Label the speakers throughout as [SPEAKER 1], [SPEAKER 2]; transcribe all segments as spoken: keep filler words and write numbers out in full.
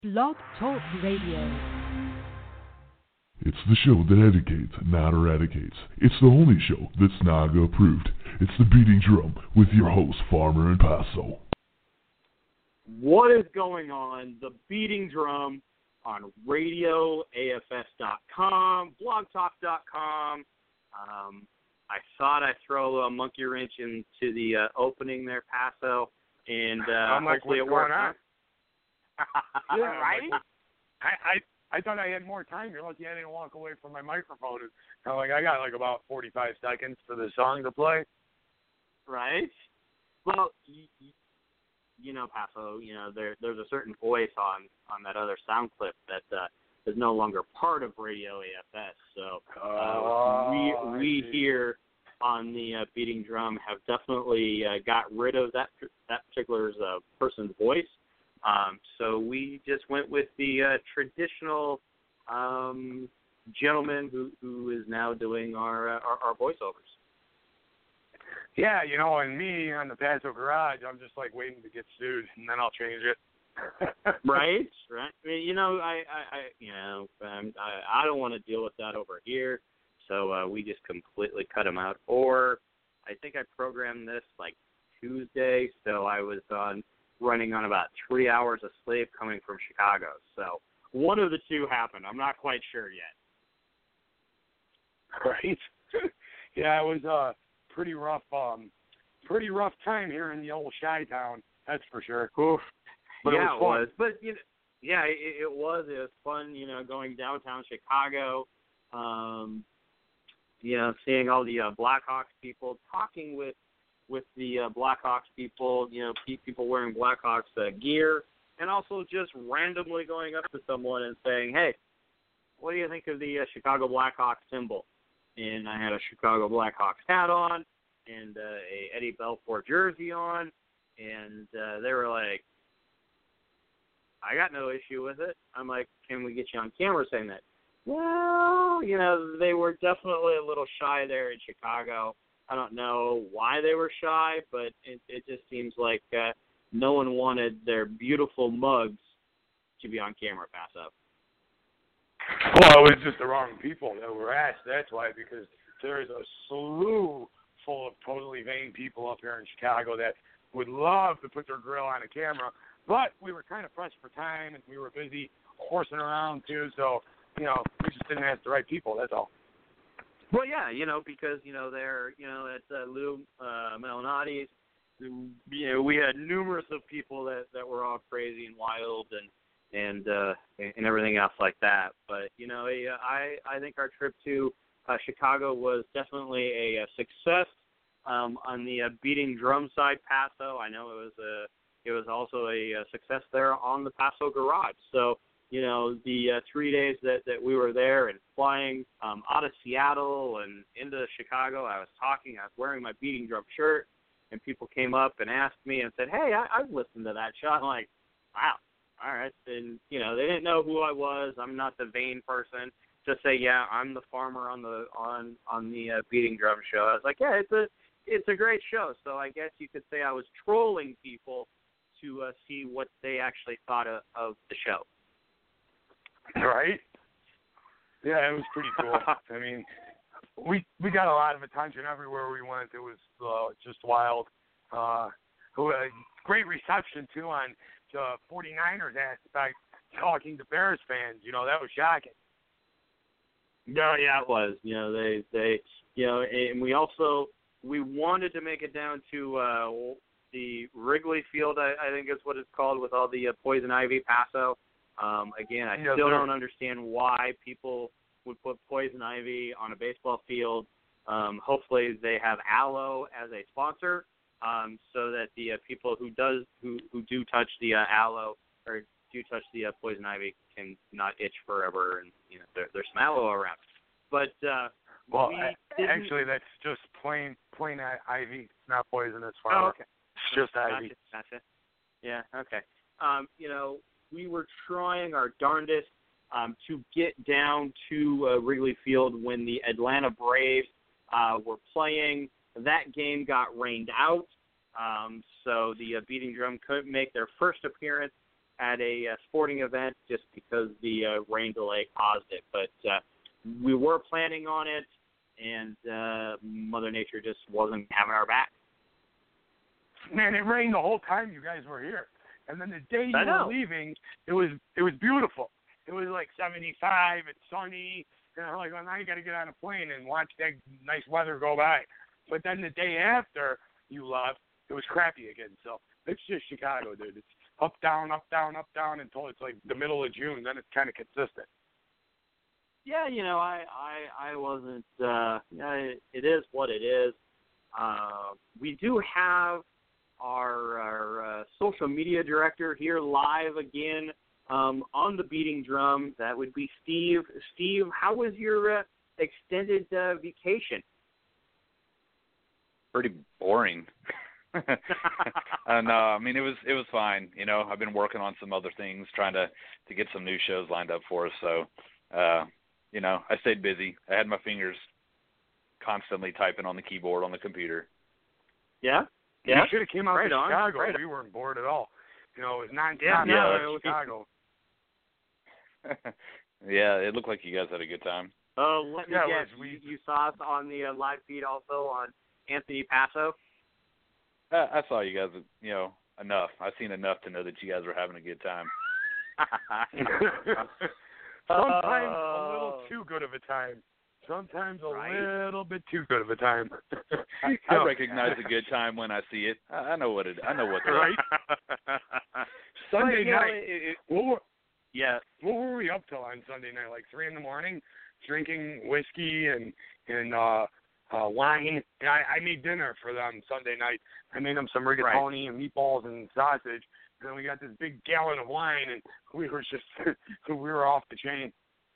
[SPEAKER 1] Blog Talk Radio.
[SPEAKER 2] It's the show that educates, not eradicates. It's the only show that's NAGA approved. It's the Beating Drum with your host, Farmer and Paso.
[SPEAKER 3] What is going on? The Beating Drum on radio A F S dot com, blog talk dot com. Um, I thought I'd throw a monkey wrench into the uh, opening there, Paso, and uh,
[SPEAKER 4] I'm like,
[SPEAKER 3] hopefully
[SPEAKER 4] what's
[SPEAKER 3] it works.
[SPEAKER 4] going on? Yeah,
[SPEAKER 3] right?
[SPEAKER 4] Like, I, I I thought I had more time. You're lucky I didn't walk away from my microphone. I'm like, I got like about forty-five seconds for the song to play.
[SPEAKER 3] Right? Well, you, you know, Paso, you know, there there's a certain voice on, on that other sound clip that uh, is no longer part of Radio A F S. So uh,
[SPEAKER 4] oh,
[SPEAKER 3] we we here on the uh, Beating Drum have definitely uh, got rid of that that particular uh, person's voice. Um, so we just went with the uh, traditional um, gentleman who, who is now doing our, uh, our our voiceovers.
[SPEAKER 4] Yeah, you know, and me on the Paso Garage, I'm just like waiting to get sued, and then I'll change it.
[SPEAKER 3] Right, right. I mean, you know, I, I, I you know, um, I, I don't want to deal with that over here, so uh, we just completely cut him out. Or I think I programmed this like Tuesday, so I was on. running on about three hours of sleep coming from Chicago. So one of the two happened. I'm not quite sure yet.
[SPEAKER 4] Right. Yeah, it was a pretty rough, um, pretty rough time here in the old Chi-Town. That's for sure.
[SPEAKER 3] Oof.
[SPEAKER 4] But
[SPEAKER 3] yeah,
[SPEAKER 4] it was fun.
[SPEAKER 3] It was. But you know, yeah, it, it was. It was fun. You know, going downtown Chicago. Um, you know, seeing all the uh, Blackhawks people, talking with. with the uh, Blackhawks people, you know, people wearing Blackhawks uh, gear, and also just randomly going up to someone and saying, hey, what do you think of the uh, Chicago Blackhawks symbol? And I had a Chicago Blackhawks hat on and uh, a Eddie Belfour jersey on, and uh, they were like, I got no issue with it. I'm like, can we get you on camera saying that? Well, you know, they were definitely a little shy there in Chicago. I don't know why they were shy, but it, it just seems like uh, no one wanted their beautiful mugs to be on camera pass up.
[SPEAKER 4] Well, it was just the wrong people that were asked. That's why, because there's a slew full of totally vain people up here in Chicago that would love to put their grill on a camera, but we were kind of pressed for time, and we were busy horsing around, too, so, you know, we just didn't ask the right people, that's all.
[SPEAKER 3] Well, yeah, you know, because, you know, they're, you know, at uh, Lou uh, Melinati's, you know, we had numerous of people that, that were all crazy and wild and and uh, and everything else like that. But, you know, I I think our trip to uh, Chicago was definitely a, a success um, on the uh, Beating Drum side, Paso. I know it was a it was also a, a success there on the Paso Garage. So, you know, the uh, three days that, that we were there and flying um, out of Seattle and into Chicago, I was talking, I was wearing my Beating Drum shirt, and people came up and asked me and said, hey, I, I've listened to that show. I'm like, wow, all right. And, you know, they didn't know who I was. I'm not the vain person. Just say, yeah, I'm the farmer on the on on the uh, Beating Drum show. I was like, yeah, it's a it's a great show. So I guess you could say I was trolling people to uh, see what they actually thought of, of the show.
[SPEAKER 4] Right? Yeah, it was pretty cool. I mean, we we got a lot of attention everywhere we went. It was uh, just wild. Uh, great reception, too, on the forty-niners aspect, talking to Bears fans. You know, that was shocking.
[SPEAKER 3] No, yeah, it was. You know, they, they, you know, and we also, we wanted to make it down to uh, the Wrigley Field, I, I think is what it's called, with all the uh, poison ivy, Paso. Um, again, I
[SPEAKER 4] yes,
[SPEAKER 3] still
[SPEAKER 4] sir.
[SPEAKER 3] don't understand why people would put poison ivy on a baseball field. Um, hopefully they have aloe as a sponsor, um, so that the uh, people who does who, who do touch the uh, aloe or do touch the uh, poison ivy can not itch forever, and you know there, there's some aloe around. But uh,
[SPEAKER 4] well,
[SPEAKER 3] we
[SPEAKER 4] I, actually, that's just plain plain ivy. It's not poisonous.
[SPEAKER 3] Oh, okay.
[SPEAKER 4] It's just
[SPEAKER 3] gotcha,
[SPEAKER 4] ivy.
[SPEAKER 3] Gotcha. Yeah. Okay. Um, you know. We were trying our darndest um, to get down to uh, Wrigley Field when the Atlanta Braves uh, were playing. That game got rained out, um, so the uh, Beating Drum couldn't make their first appearance at a uh, sporting event just because the uh, rain delay caused it. But uh, we were planning on it, and uh, Mother Nature just wasn't having our back.
[SPEAKER 4] Man, it rained the whole time you guys were here. And then the day you
[SPEAKER 3] I know.
[SPEAKER 4] were leaving, it was it was beautiful. It was like seventy-five, it's sunny, and I'm like, well, now you got to get on a plane and watch that nice weather go by. But then the day after you left, it was crappy again. So it's just Chicago, dude. It's up, down, up, down, up, down until it's like the middle of June. Then it's kind of consistent.
[SPEAKER 3] Yeah, you know, I I, I wasn't. Uh, you know, it, it is what it is. Uh, we do have our, our uh, social media director here live again um, on the Beating Drum. That would be Steve. Steve, how was your uh, extended uh, vacation?
[SPEAKER 5] Pretty boring. uh, no, I mean it was it was fine. You know, I've been working on some other things, trying to to get some new shows lined up for us. So, uh, you know, I stayed busy. I had my fingers constantly typing on the keyboard on the computer.
[SPEAKER 3] Yeah. Yeah,
[SPEAKER 4] you should have came out
[SPEAKER 3] right
[SPEAKER 4] to
[SPEAKER 3] on.
[SPEAKER 4] Chicago.
[SPEAKER 3] Right
[SPEAKER 4] we weren't bored at all. You know, it was nonstop
[SPEAKER 3] yeah,
[SPEAKER 4] yeah,
[SPEAKER 3] no,
[SPEAKER 4] in Chicago.
[SPEAKER 5] Yeah, it looked like you guys had a good time.
[SPEAKER 3] Oh, uh, let me
[SPEAKER 4] yeah,
[SPEAKER 3] guess.
[SPEAKER 4] Was, we,
[SPEAKER 3] you, you saw us on the uh, live feed also on Anthony Passo.
[SPEAKER 5] I, I saw you guys, you know, enough. I've seen enough to know that you guys were having a good time.
[SPEAKER 4] Sometimes a little too good of a time. Sometimes a
[SPEAKER 3] right?
[SPEAKER 4] little bit too good of a time.
[SPEAKER 5] I, I recognize a good time when I see it. I, I know what it. I know what.
[SPEAKER 4] Right. Sunday
[SPEAKER 3] but,
[SPEAKER 4] night.
[SPEAKER 3] Know, it, it,
[SPEAKER 4] what were,
[SPEAKER 3] yeah.
[SPEAKER 4] What were we up till on Sunday night? Like three in the morning, drinking whiskey and and uh, uh, wine. And I, I made dinner for them Sunday night. I made them some rigatoni right. and meatballs and sausage. And then we got this big gallon of wine, and we were just we were off the chain.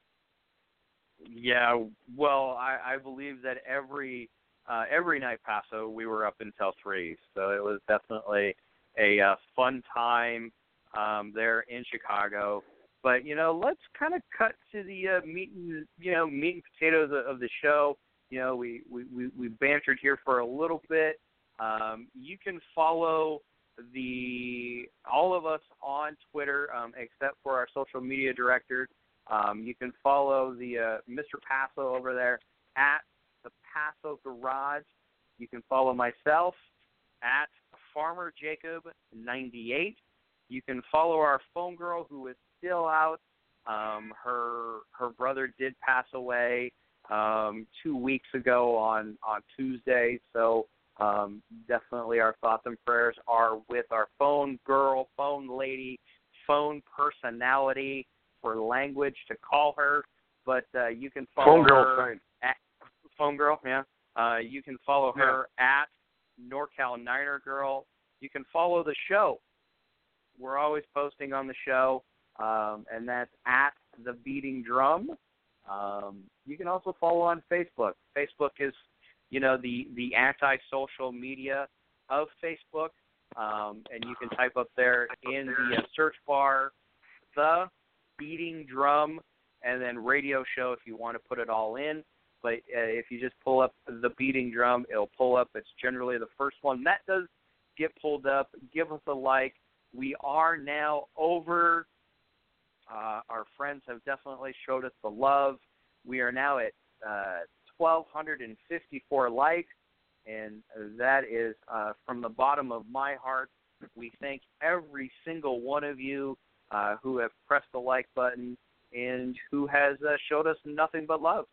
[SPEAKER 3] Yeah, well, I, I believe that every uh, every night Paso we were up until three, so it was definitely a uh, fun time um, there in Chicago. But you know, let's kind of cut to the uh, meat and you know meat and potatoes of, of the show. You know, we we we, we bantered here for a little bit. Um, you can follow the all of us on Twitter, um, except for our social media directors. Um, you can follow the uh, Mister Passo over there at the Passo Garage. You can follow myself at Farmer Jacob ninety-eight. You can follow our phone girl who is still out. Um, her her brother did pass away um, two weeks ago on, on Tuesday, so um, definitely our thoughts and prayers are with our phone girl, phone lady, phone personality. For language to call her, but uh, you can follow
[SPEAKER 4] phone girl
[SPEAKER 3] her
[SPEAKER 4] fine.
[SPEAKER 3] at phone girl. Yeah, uh, you can follow her yeah. at NorCal Niner Girl. You can follow the show. We're always posting on the show, um, and that's at the Beating Drum. Um, you can also follow on Facebook. Facebook is, you know, the the anti-social media of Facebook, um, and you can type up there in the uh, search bar the Beating Drum, and then radio show if you want to put it all in. But uh, if you just pull up the Beating Drum, it'll pull up. It's generally the first one that does get pulled up. Give us a like. We are now over. Uh, our friends have definitely showed us the love. We are now at uh, one thousand two hundred fifty-four likes, and that is uh, from the bottom of my heart. We thank every single one of you Uh, who have pressed the like button and who has uh, showed us nothing but love.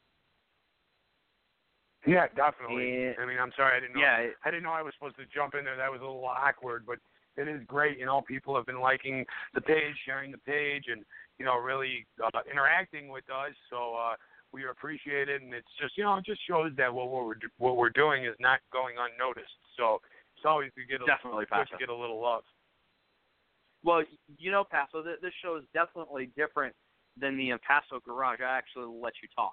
[SPEAKER 4] Yeah, definitely.
[SPEAKER 3] And,
[SPEAKER 4] I mean, I'm sorry, I didn't know.
[SPEAKER 3] Yeah,
[SPEAKER 4] I didn't know I was supposed to jump in there. That was a little awkward, but it is great. You know, people have been liking the page, sharing the page, and you know, really uh, interacting with us. So uh, we appreciate it, and it's just you know, it just shows that what we're what we're doing is not going unnoticed. So it's always to get a,
[SPEAKER 3] definitely
[SPEAKER 4] good to get a little love.
[SPEAKER 3] Well, you know, Paso, th- this show is definitely different than the uh, Paso Garage. I actually let you talk.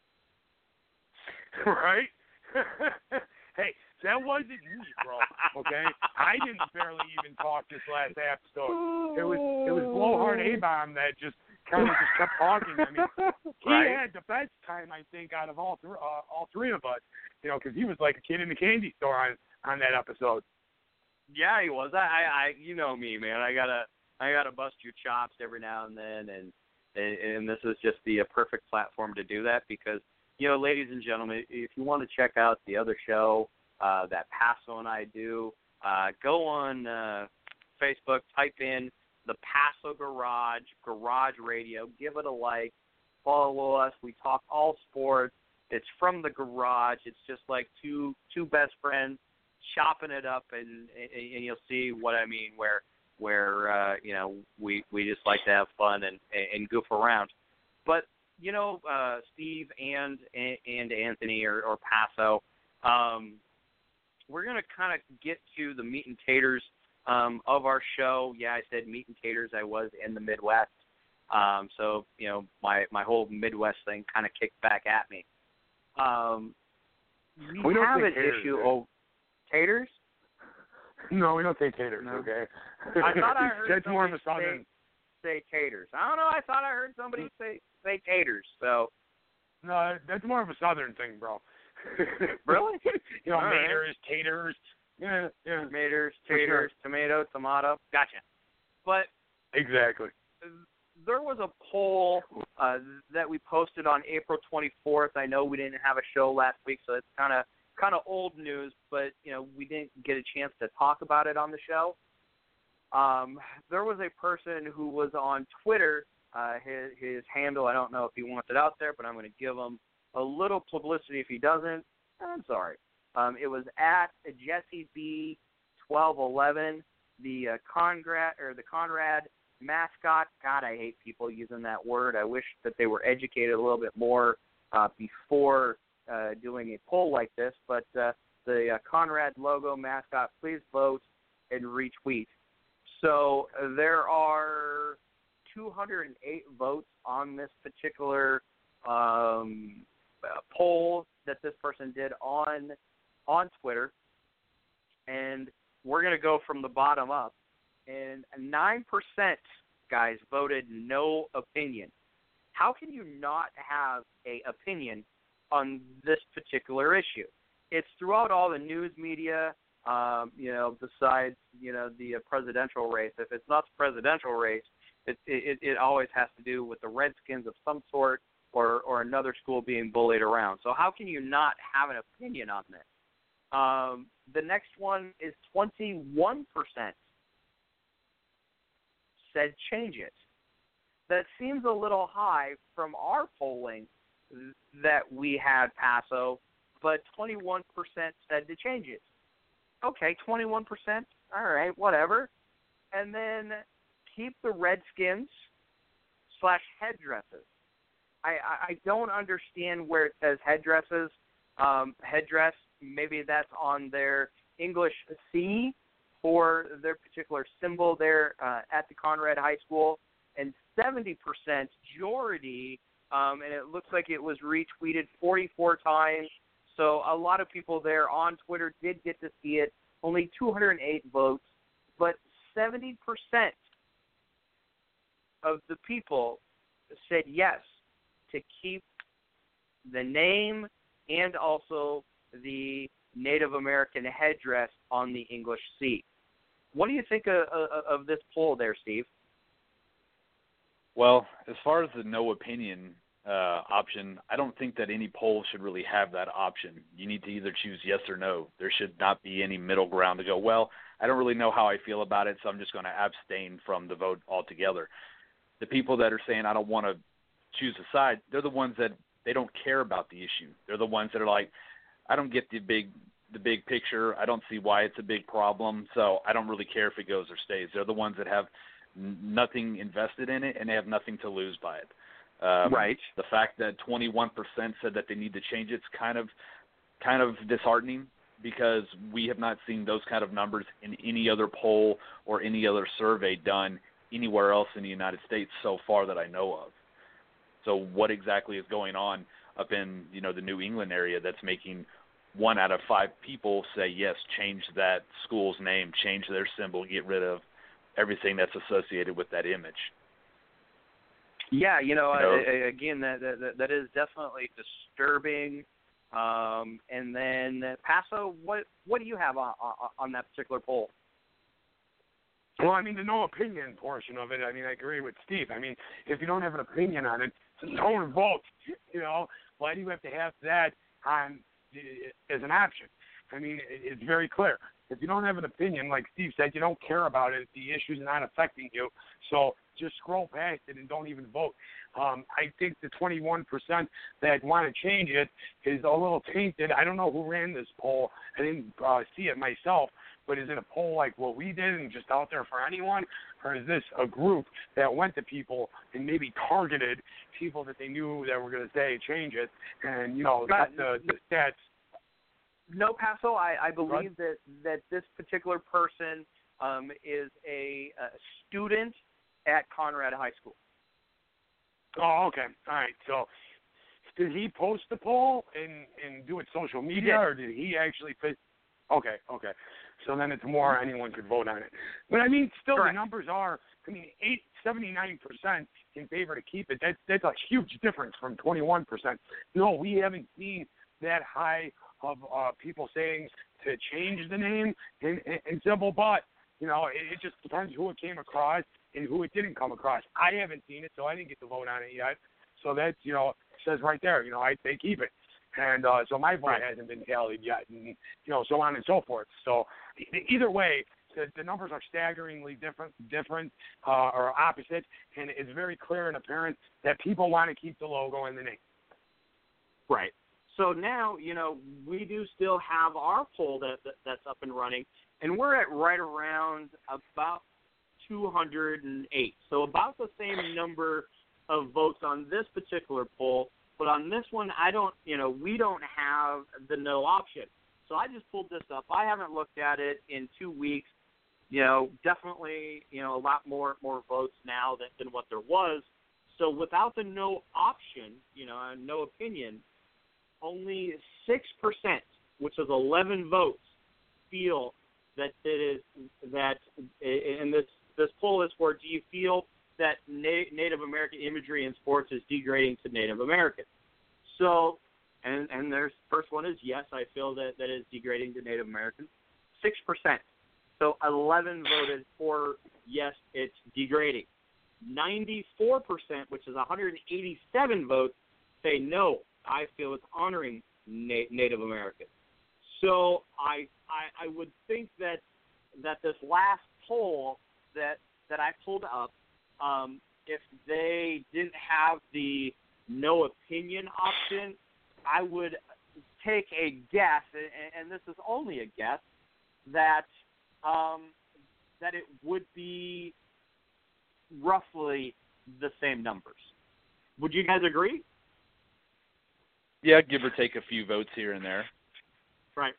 [SPEAKER 4] Right? Hey, that wasn't me, bro. Okay, I didn't barely even talk this last episode. It was it was Blowhard A-Bomb that just kind of just kept talking. I mean, he
[SPEAKER 3] right?
[SPEAKER 4] had the best time I think out of all th- uh, all three of us. You know, because he was like a kid in the candy store on on that episode.
[SPEAKER 3] Yeah, he was. I, I, I, you know me, man. I gotta, I gotta bust your chops every now and then, and and, and this is just the uh, perfect platform to do that because, you know, ladies and gentlemen, if you want to check out the other show uh, that Paso and I do, uh, go on uh, Facebook, type in the Paso Garage, Garage Radio, give it a like, follow us. We talk all sports. It's from the garage. It's just like two two best friends chopping it up, and, and, and you'll see what I mean, where where uh, you know we, we just like to have fun and, and goof around. But you know, uh, Steve and and Anthony or, or Paso, um, we're gonna kind of get to the meat and taters um, of our show. Yeah, I said meat and taters. I was in the Midwest, um, so you know my my whole Midwest thing kind of kicked back at me. Um, we,
[SPEAKER 4] we don't
[SPEAKER 3] have an
[SPEAKER 4] taters,
[SPEAKER 3] issue.
[SPEAKER 4] man.
[SPEAKER 3] Oh, taters?
[SPEAKER 4] No, we don't say taters.
[SPEAKER 3] No.
[SPEAKER 4] Okay.
[SPEAKER 3] I thought I heard
[SPEAKER 4] That's more of a
[SPEAKER 3] somebody
[SPEAKER 4] southern.
[SPEAKER 3] say, say taters. I don't know. I thought I heard somebody say say taters. So
[SPEAKER 4] No, that's more of a southern thing, bro.
[SPEAKER 3] really,
[SPEAKER 4] you know,
[SPEAKER 3] All right.
[SPEAKER 4] maters, taters. Yeah, yeah.
[SPEAKER 3] tomatoes,
[SPEAKER 4] For
[SPEAKER 3] taters,
[SPEAKER 4] sure.
[SPEAKER 3] tomato, tomato. Gotcha. But
[SPEAKER 4] Exactly.
[SPEAKER 3] there was a poll uh, that we posted on April twenty-fourth. I know we didn't have a show last week, so it's kind of kind of old news, but you know we didn't get a chance to talk about it on the show. Um, there was a person who was on Twitter. Uh, his, his handle, I don't know if he wants it out there, but I'm going to give him a little publicity if he doesn't. I'm sorry. Um, it was at Jesse B twelve eleven. The uh, Conrad or the Conrad mascot. God, I hate people using that word. I wish that they were educated a little bit more uh, before uh, doing a poll like this. But uh, the uh, Conrad logo mascot, please vote and retweet. So uh, there are two hundred eight votes on this particular um, uh, poll that this person did on on Twitter, and we're going to go from the bottom up. And nine percent, guys, voted no opinion. How can you not have a opinion on this particular issue? It's throughout all the news media, um, you know, besides, you know, the uh, presidential race. If it's not the presidential race, it, it, it always has to do with the Redskins of some sort or, or another school being bullied around. So how can you not have an opinion on this? Um, the next one is twenty-one percent said change it. That seems a little high from our polling that we had, Paso, but twenty-one percent said to change it. Okay, twenty-one percent, all right, whatever. And then keep the Redskins slash headdresses. I, I, I don't understand where it says headdresses. Um, headdress, maybe that's on their English C for their particular symbol there uh, at the Conrad High School. And seventy percent majority, um, and it looks like it was retweeted forty-four times. So a lot of people there on Twitter did get to see it. Only two hundred eight votes, but seventy percent of the people said yes to keep the name and also the Native American headdress on the English C. What do you think of, of, of this poll there, Steve?
[SPEAKER 5] Well, as far as the no opinion uh, option, I don't think that any poll should really have that option. You need to either choose yes or no. There should not be any middle ground to go, well, I don't really know how I feel about it, so I'm just going to abstain from the vote altogether. The people that are saying I don't want to choose a side, they're the ones that they don't care about the issue. They're the ones that are like, I don't get the big the big picture. I don't see why it's a big problem, so I don't really care if it goes or stays. They're the ones that have n- nothing invested in it, and they have nothing to lose by it. Um,
[SPEAKER 3] right.
[SPEAKER 5] The fact that twenty-one percent said that they need to change it's kind of kind of disheartening because we have not seen those kind of numbers in any other poll or any other survey done anywhere else in the United States so far that I know of. So what exactly is going on up in, you know, the New England area that's making one out of five people say, yes, change that school's name, change their symbol, get rid of everything that's associated with that image?
[SPEAKER 3] Yeah, you know,
[SPEAKER 5] You know
[SPEAKER 3] I, again, that, that that is definitely disturbing. Um, and then, Paso, what what do you have on, on, on that particular poll?
[SPEAKER 4] Well, I mean, the no opinion portion of it, I mean, I agree with Steve. I mean, if you don't have an opinion on it, don't vote. You know, why do you have to have that on as an option? I mean, it's very clear. If you don't have an opinion, like Steve said, you don't care about it. The issue's not affecting you. So just scroll past it and don't even vote. Um, I think the twenty-one percent that want to change it is a little tainted. I don't know who ran this poll. I didn't uh, see it myself. But is it a poll like what we did and just out there for anyone? Or is this a group that went to people and maybe targeted people that they knew that were going to say change it and, you know, got the, the stats?
[SPEAKER 3] No, Paso, I, I believe that, that this particular person um, is a, a student at Conrad High School.
[SPEAKER 4] Oh, okay. All right. So did he post the poll and, and do it social media, or did he actually – Okay, okay. So then it's more anyone could vote on it. But, I mean, still
[SPEAKER 3] Correct.
[SPEAKER 4] The numbers are, I mean, eight, seventy-nine percent in favor to keep it. That's, that's a huge difference from twenty-one percent. No, we haven't seen that high of uh, people saying to change the name in, in, in simple, but, you know, it, it just depends who it came across and who it didn't come across. I haven't seen it, so I didn't get to vote on it yet. So that's, you know, says right there, you know, I say keep it. And uh, so my vote right. hasn't been tallied yet, and, you know, so on and so forth. So either way, the, the numbers are staggeringly different, different uh, or opposite, and it's very clear and apparent that people want to keep the logo and the name.
[SPEAKER 3] Right. So now, you know, we do still have our poll that, that that's up and running, and we're at right around about two hundred eight. So about the same number of votes on this particular poll. But on this one, I don't, you know, we don't have the no option. So I just pulled this up. I haven't looked at it in two weeks. You know, definitely, you know, a lot more more votes now than, than what there was. So without the no option, you know, and no opinion, only six percent, which is eleven votes, feel that it is that, and this this poll is for, do you feel that Na- Native American imagery in sports is degrading to Native Americans? So, and and there's first one is yes, I feel that that is degrading to Native Americans. Six percent. So eleven voted for yes, it's degrading. Ninety-four percent, which is one hundred eighty-seven votes, say no, I feel it's honoring Na- Native Americans. So I, I I would think that that this last poll that that I pulled up, um, if they didn't have the no opinion option, I would take a guess, and, and this is only a guess, that um, that it would be roughly the same numbers. Would you guys agree?
[SPEAKER 5] Yeah, give or take a few votes here and there.
[SPEAKER 3] Right.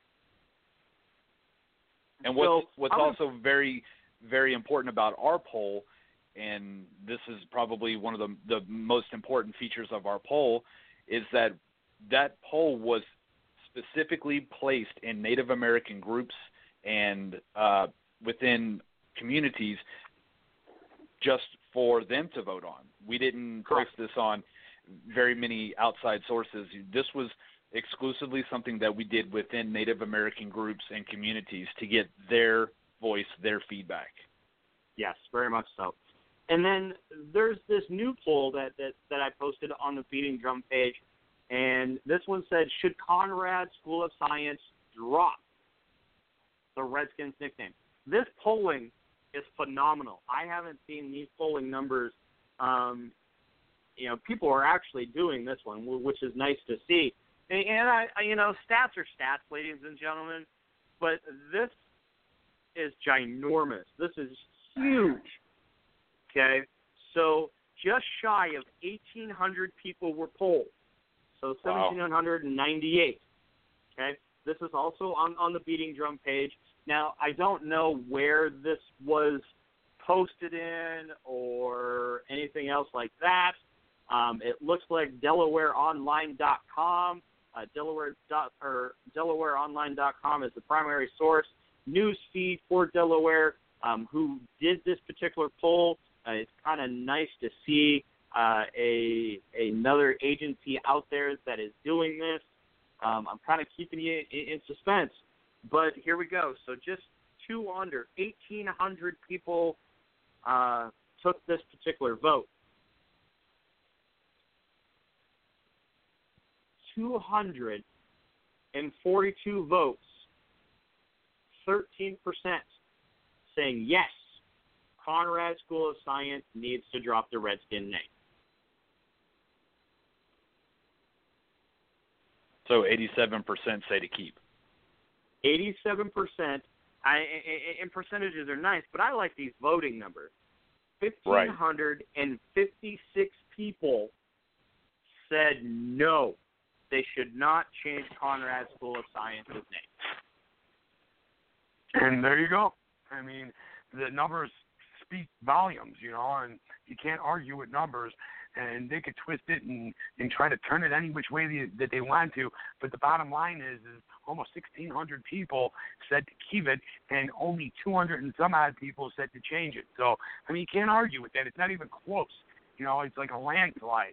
[SPEAKER 5] And what's,
[SPEAKER 3] so,
[SPEAKER 5] what's also very, very important about our poll, and this is probably one of the, the most important features of our poll, is that that poll was specifically placed in Native American groups and uh, within communities just for them to vote on. We didn't post this on very many outside sources. This was exclusively something that we did within Native American groups and communities to get their voice, their feedback.
[SPEAKER 3] Yes, very much so. And then there's this new poll that, that, that I posted on the Beating Drum page, and this one said, should Conrad School of Science drop the Redskins nickname? This polling is phenomenal. I haven't seen these polling numbers. Um, you know, people are actually doing this one, which is nice to see. And, and I, I, you know, stats are stats, ladies and gentlemen, but this is ginormous. This is huge. Okay, so just shy of eighteen hundred people were polled, so
[SPEAKER 5] Wow.
[SPEAKER 3] one thousand seven hundred ninety-eight. Okay, this is also on, on the Beating Drum page. Now, I don't know where this was posted in or anything else like that. Um, it looks like Delaware Online dot com. Uh, Delaware dot, or Delaware Online dot com is the primary source news feed for Delaware, um, who did this particular poll. Uh, it's kind of nice to see uh, a another agency out there that is doing this. Um, I'm kind of keeping you in, in suspense, but here we go. So just two under. eighteen hundred people uh, took this particular vote. two hundred forty-two votes, thirteen percent saying yes, Conrad School of Science needs to drop the Redskin name.
[SPEAKER 5] So eighty-seven percent say to keep.
[SPEAKER 3] eighty-seven percent, I, and percentages are nice, but I like these voting numbers. fifteen fifty-six people said no, they should not change Conrad School of Science's name.
[SPEAKER 4] And there you go. I mean, the numbers speak volumes, you know, and you can't argue with numbers. And they could twist it and, and try to turn it any which way they, that they want to. But the bottom line is, is almost sixteen hundred people said to keep it, and only two hundred and some odd people said to change it. So, I mean, you can't argue with that. It's not even close. You know, it's like a landslide.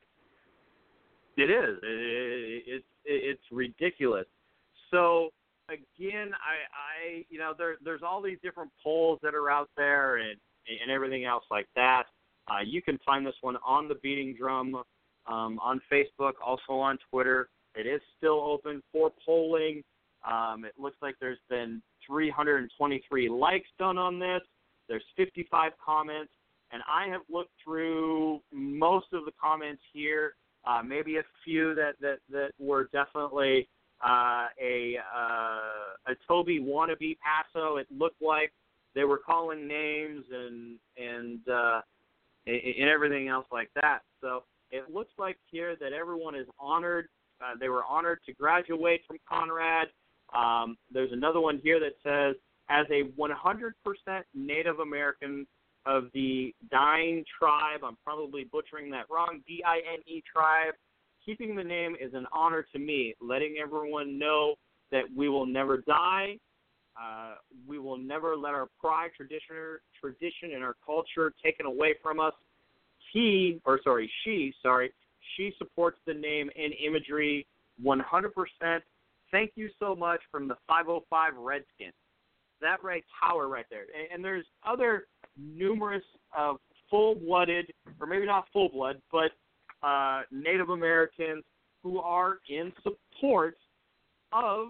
[SPEAKER 3] It is. It, it, it, it's ridiculous. So, again, I, I you know, there, there's all these different polls that are out there and, and everything else like that. Uh, you can find this one on the Beating Drum, um, on Facebook, also on Twitter. It is still open for polling. Um, it looks like there's been three hundred twenty-three likes done on this. There's fifty-five comments, and I have looked through most of the comments here. Uh, maybe a few that that, that were definitely uh, a uh, a Toby wannabe Paso. It looked like they were calling names and and. Uh, and everything else like that. So it looks like here that everyone is honored. Uh, they were honored to graduate from Conrad. Um, there's another one here that says, as a one hundred percent Native American of the Dine tribe, I'm probably butchering that wrong, D I N E tribe, keeping the name is an honor to me, letting everyone know that we will never die. Uh, we will never let our pride, tradition, tradition, and our culture taken away from us. He, or sorry, she, sorry, she supports the name and imagery one hundred percent. Thank you so much from the five oh five Redskins. That right power right there. And, and there's other numerous uh, full-blooded, or maybe not full-blood, but uh, Native Americans who are in support of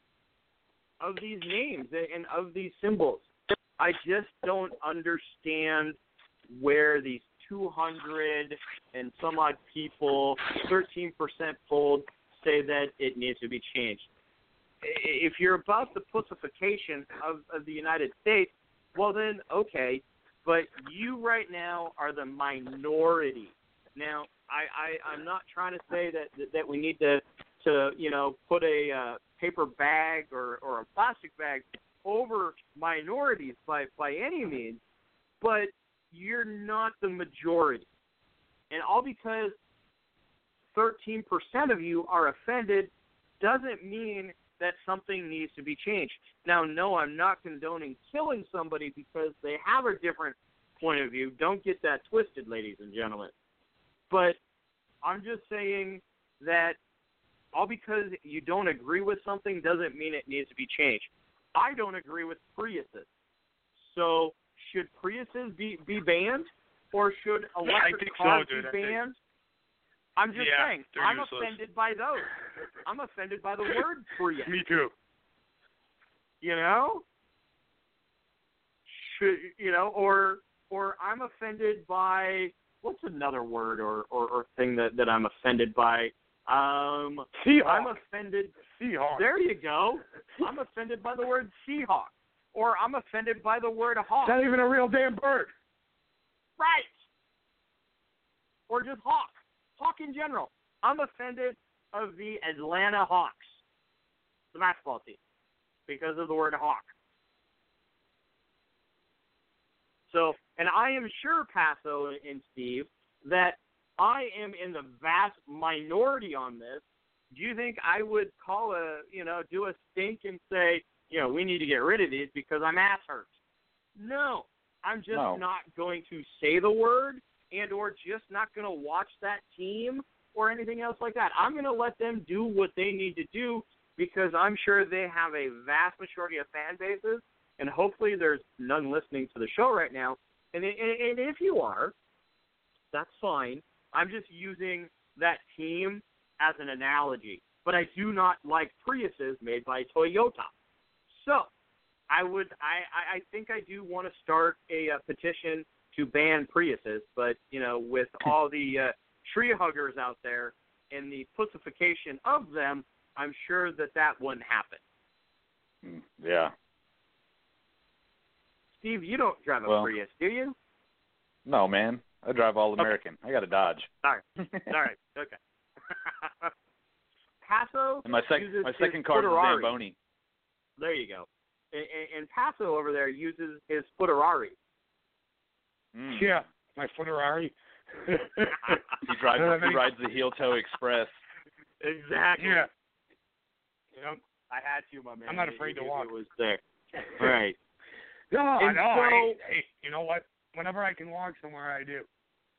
[SPEAKER 3] of these names and of these symbols. I just don't understand where these two hundred and some odd people, thirteen percent polled, say that it needs to be changed. If you're about the pussification of, of the United States, well then, okay, but you right now are the minority. Now, I, I, I'm not trying to say that, that, that we need to, to, you know, put a uh, paper bag or, or a plastic bag over minorities by, by any means, but you're not the majority. And all because thirteen percent of you are offended doesn't mean that something needs to be changed. Now, no, I'm not condoning killing somebody because they have a different point of view. Don't get that twisted, ladies and gentlemen. But I'm just saying that all because you don't agree with something doesn't mean it needs to be changed. I don't agree with Priuses. So should Priuses be, be banned, or should electric cars
[SPEAKER 4] so, dude.
[SPEAKER 3] be banned? I'm just
[SPEAKER 4] yeah,
[SPEAKER 3] saying, I'm
[SPEAKER 4] useless.
[SPEAKER 3] offended by those. I'm offended by the word Prius.
[SPEAKER 4] Me too.
[SPEAKER 3] You know? Should, you know, or or I'm offended by, what's another word or, or, or thing that, that I'm offended by? Um,
[SPEAKER 4] Seahawk.
[SPEAKER 3] I'm offended.
[SPEAKER 4] Seahawk.
[SPEAKER 3] There you go. I'm offended by the word Seahawk. Or I'm offended by the word hawk.
[SPEAKER 4] It's not even a real damn bird.
[SPEAKER 3] Right. Or just hawk. Hawk in general. I'm offended of the Atlanta Hawks, the basketball team, because of the word hawk. So, and I am sure, Paso and Steve, that I am in the vast minority on this. Do you think I would call a, you know, do a stink and say, you know, we need to get rid of these because I'm ass hurt? No, I'm just
[SPEAKER 5] no.
[SPEAKER 3] not going to say the word and or just not going to watch that team or anything else like that. I'm going to let them do what they need to do because I'm sure they have a vast majority of fan bases and hopefully there's none listening to the show right now. And, and, and if you are, that's fine. I'm just using that team as an analogy. But I do not like Priuses made by Toyota. So I would, I, I think I do want to start a, a petition to ban Priuses. But, you know, with all the uh, tree huggers out there and the pussification of them, I'm sure that that wouldn't happen.
[SPEAKER 5] Yeah.
[SPEAKER 3] Steve, you don't drive a
[SPEAKER 5] well,
[SPEAKER 3] Prius, do you?
[SPEAKER 5] No, man. I drive all American.
[SPEAKER 3] Okay.
[SPEAKER 5] I got a Dodge.
[SPEAKER 3] All right. All right. Okay. Paso
[SPEAKER 5] and my, sec-
[SPEAKER 3] uses
[SPEAKER 5] my second
[SPEAKER 3] his
[SPEAKER 5] car is a
[SPEAKER 3] Footerari.
[SPEAKER 5] Zamboni.
[SPEAKER 3] There you go. And, and Paso over there uses his Footerari.
[SPEAKER 5] Mm.
[SPEAKER 4] Yeah, my Footerari.
[SPEAKER 5] he drives. He rides the heel toe express.
[SPEAKER 3] Exactly.
[SPEAKER 4] Yeah. Yep.
[SPEAKER 3] I had to, my man.
[SPEAKER 4] I'm not afraid
[SPEAKER 3] it,
[SPEAKER 4] to walk.
[SPEAKER 3] It was there. All right.
[SPEAKER 4] No,
[SPEAKER 3] And
[SPEAKER 4] no.
[SPEAKER 3] so,
[SPEAKER 4] hey, hey, you know what? Whenever I can walk somewhere, I do.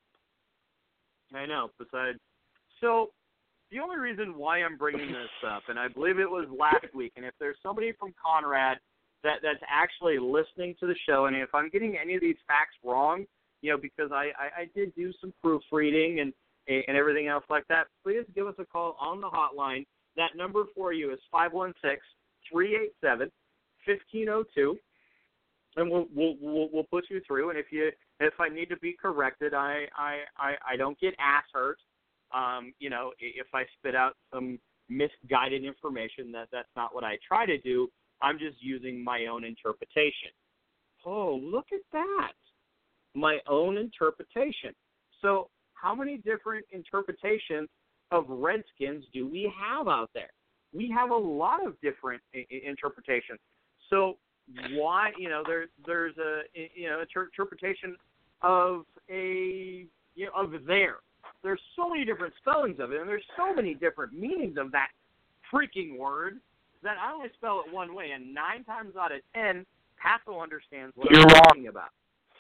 [SPEAKER 3] I know. Besides, so the only reason why I'm bringing this up, and I believe it was last week, and if there's somebody from Conrad that that's actually listening to the show, and if I'm getting any of these facts wrong, you know, because I, I, I did do some proofreading and and everything else like that, please give us a call on the hotline. That number for you is five one six, three eight seven, one five zero two. And we'll, we'll we'll we'll put you through. And if you if I need to be corrected, I I, I, I don't get ass hurt. Um, you know, if I spit out some misguided information, that that's not what I try to do. I'm just using my own interpretation. Oh, look at that! My own interpretation. So, how many different interpretations of Redskins do we have out there? We have a lot of different I- interpretations. So. Why, you know, there, there's a, you know, interpretation of a, you know, of there. There's so many different spellings of it, and there's so many different meanings of that freaking word that I only spell it one way, and nine times out of ten, Paso understands what
[SPEAKER 4] You're
[SPEAKER 3] I'm
[SPEAKER 4] wrong.
[SPEAKER 3] talking about.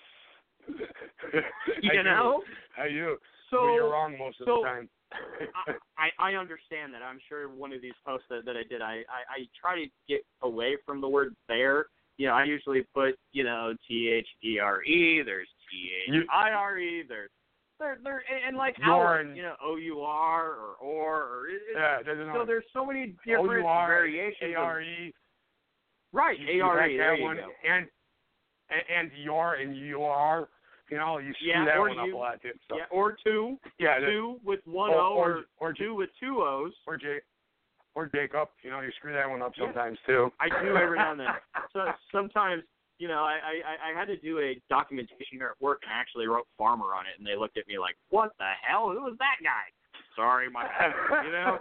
[SPEAKER 3] you
[SPEAKER 4] I
[SPEAKER 3] know?
[SPEAKER 4] Do. I do.
[SPEAKER 3] So,
[SPEAKER 4] but you're wrong most of
[SPEAKER 3] so,
[SPEAKER 4] the time.
[SPEAKER 3] I, I understand that. I'm sure one of these posts that, that I did, I, I, I try to get away from the word there. You know, I usually put, you know, T H E R E, there's T H I R E, there's, there, there, and, and like our, you know, O U R or or, or it,
[SPEAKER 4] yeah, it doesn't
[SPEAKER 3] so
[SPEAKER 4] know.
[SPEAKER 3] there's so many different
[SPEAKER 4] O U R,
[SPEAKER 3] variations.
[SPEAKER 4] A R E.
[SPEAKER 3] Right, A R E, there you
[SPEAKER 4] one,
[SPEAKER 3] go.
[SPEAKER 4] And, and, and your and you are, you know, you screw
[SPEAKER 3] yeah,
[SPEAKER 4] that
[SPEAKER 3] or
[SPEAKER 4] one
[SPEAKER 3] you,
[SPEAKER 4] up a lot too. So.
[SPEAKER 3] Yeah, or two,
[SPEAKER 4] yeah,
[SPEAKER 3] two with one
[SPEAKER 4] or,
[SPEAKER 3] O, or,
[SPEAKER 4] or, or
[SPEAKER 3] two with two O's.
[SPEAKER 4] Or J, or Jacob, you know, you screw that one up
[SPEAKER 3] Yeah.
[SPEAKER 4] sometimes too.
[SPEAKER 3] I do every now and then. So sometimes, you know, I, I, I had to do a documentation here at work, and I actually wrote farmer on it, and they looked at me like, what the hell? Who was that guy? Sorry, my bad, you know?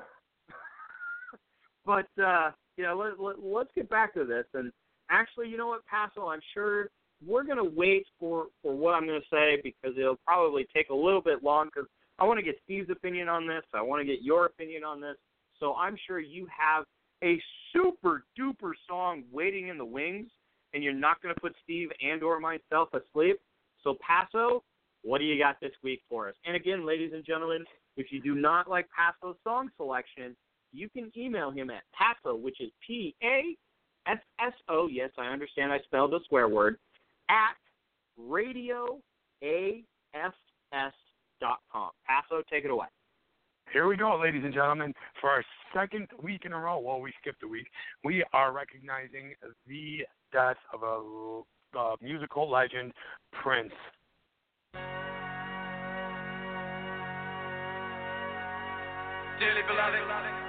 [SPEAKER 3] But, uh, you know, let, let, let's get back to this. And actually, you know what, Paso, I'm sure we're going to wait for, for what I'm going to say because it'll probably take a little bit long because I want to get Steve's opinion on this. I want to get your opinion on this. So I'm sure you have a super-duper song waiting in the wings, and you're not going to put Steve and or myself asleep. So, Paso, what do you got this week for us? And again, ladies and gentlemen, if you do not like Paso's song selection, you can email him at Paso, which is P A S S O, yes, I understand I spelled a swear word, at radio A F S dot com. Paso, take it away.
[SPEAKER 4] Here we go, ladies and gentlemen. For our second week in a row, well, we skipped a week, we are recognizing the death of a uh, musical legend, Prince.
[SPEAKER 6] Dearly beloved,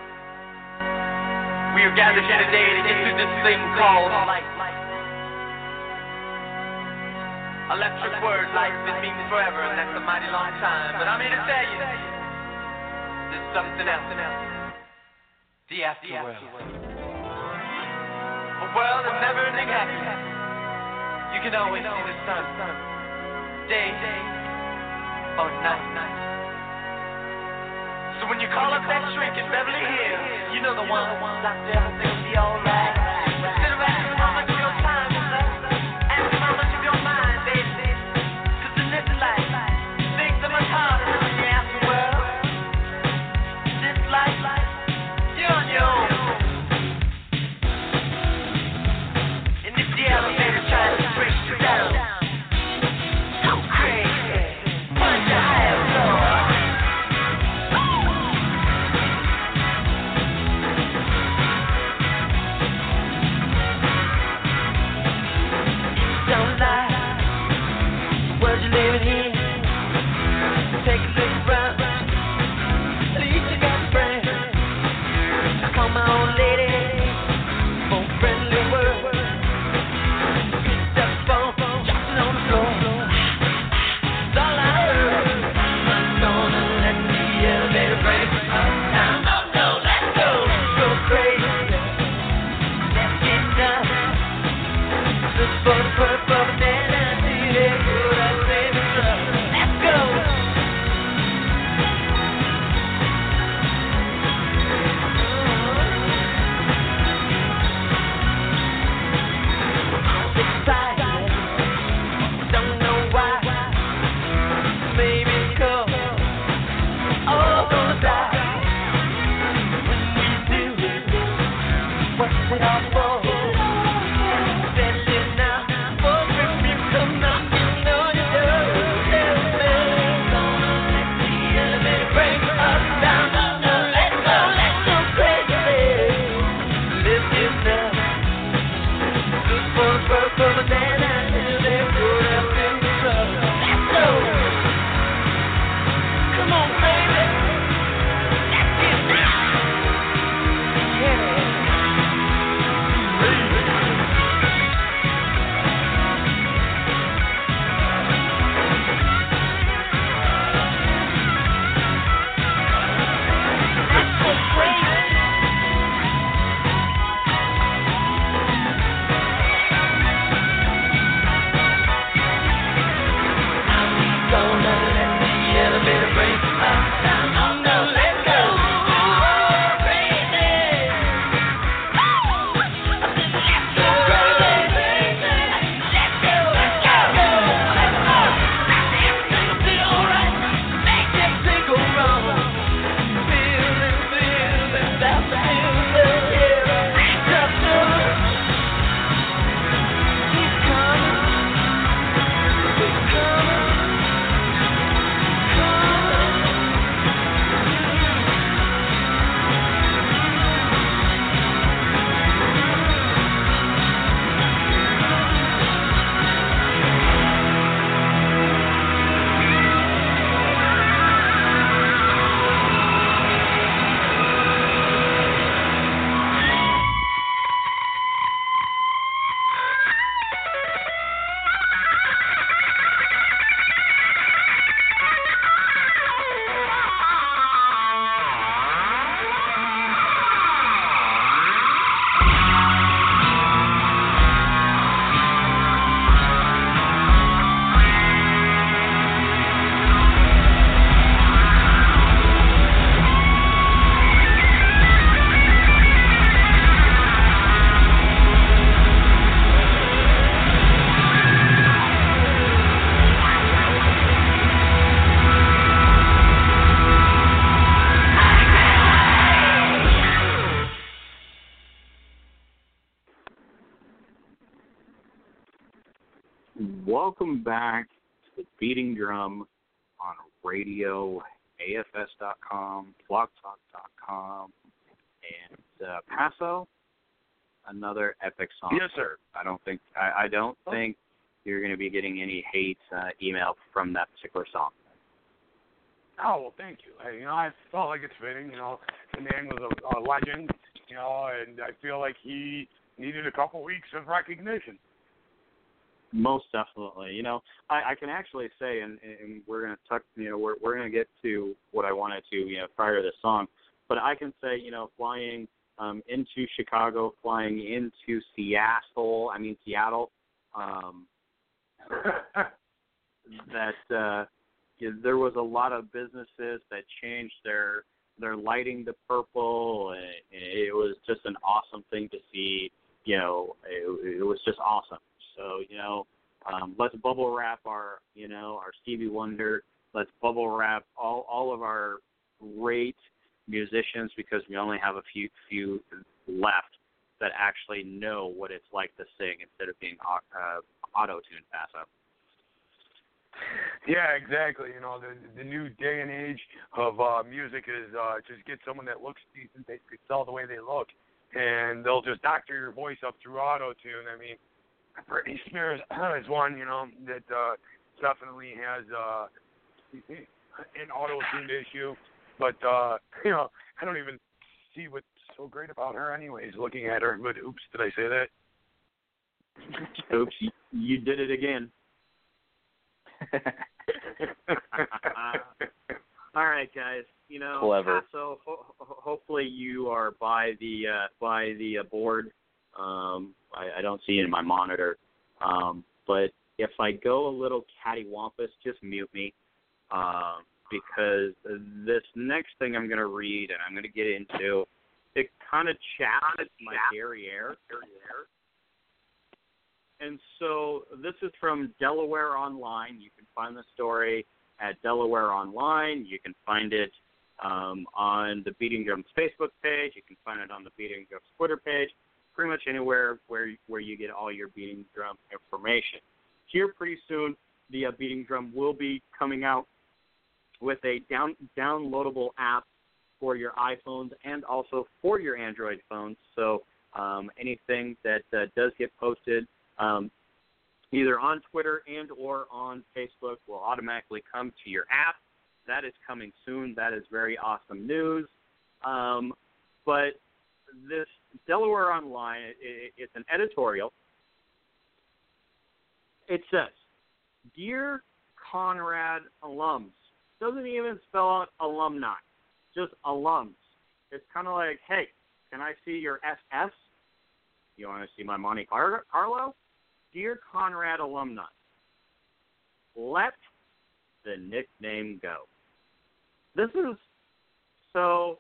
[SPEAKER 6] we are gathered here today to get through this thing called life. Electric word, life, it means forever, and that's a mighty long time. But I'm here to tell you, there's something else. The afterworld. A world of never-ending happiness. You can always see the sun, day or night. So when you call up that shrink in Beverly Hills, you know the one, Doctor Everything will be alright. Sit around and how much of your time is left, and how much of your mind, baby. Cause in this life, things are much harder than in the afterworld. This life, you're on your own. And it's the elevator.
[SPEAKER 3] Welcome back to the Beating Drum on radio, A F S dot com, blog talk dot com, and uh, Paso. Another epic song.
[SPEAKER 4] Yes, sir.
[SPEAKER 3] I don't think I, I don't think you're going to be getting any hate uh, email from that particular song.
[SPEAKER 4] Oh, well, thank you. I, you know, I felt like it's fitting. You know, the man was a, a legend. You know, and I feel like he needed a couple weeks of recognition.
[SPEAKER 3] Most definitely. You know, I, I can actually say, and, and we're going to talk. You know, we're we're going to get to what I wanted to. You know, prior to this song, but I can say, you know, flying. Um, into Chicago, flying into Seattle, I mean Seattle, um, that uh, yeah, there was a lot of businesses that changed their their lighting to purple, and it was just an awesome thing to see. You know, it, it was just awesome. So, you know, um, let's bubble wrap our, you know, our Stevie Wonder. Let's bubble wrap all all of our great musicians, because we only have a few few left that actually know what it's like to sing instead of being uh, auto-tuned pass up.
[SPEAKER 4] Yeah, exactly. You know, the the new day and age of uh, music is uh, just get someone that looks decent, they could sell the way they look, and they'll just doctor your voice up through auto-tune. I mean, Britney Spears is one, you know, that uh, definitely has uh, an auto-tuned issue. But, uh, you know, I don't even see what's so great about her anyways, looking at her. But oops, did I say that?
[SPEAKER 3] Oops, you did it again. All right, guys. You know,
[SPEAKER 5] Clever.
[SPEAKER 3] So ho- hopefully you are by the uh, by the uh, board. Um, I, I don't see it in my monitor. Um, but if I go a little cattywampus, just mute me. Um, because this next thing I'm going to read and I'm going to get into, it kind of chaps my derriere. And so this is from Delaware Online. You can find the story at Delaware Online. You can find it um, on the Beating Drums Facebook page. You can find it on the Beating Drums Twitter page. Pretty much anywhere where where you get all your Beating Drum information. Here pretty soon, the uh, Beating Drum will be coming out with a down, downloadable app for your iPhones and also for your Android phones. So um, anything that uh, does get posted um, either on Twitter and or on Facebook will automatically come to your app. That is coming soon. That is very awesome news. Um, but this Delaware Online, it, it's an editorial. It says, "Dear Conrad alums," doesn't even spell out alumni, just alums. It's kind of like, hey, can I see your S S? You want to see my Monte Carlo? Dear Conrad alumni, let the nickname go. This is, so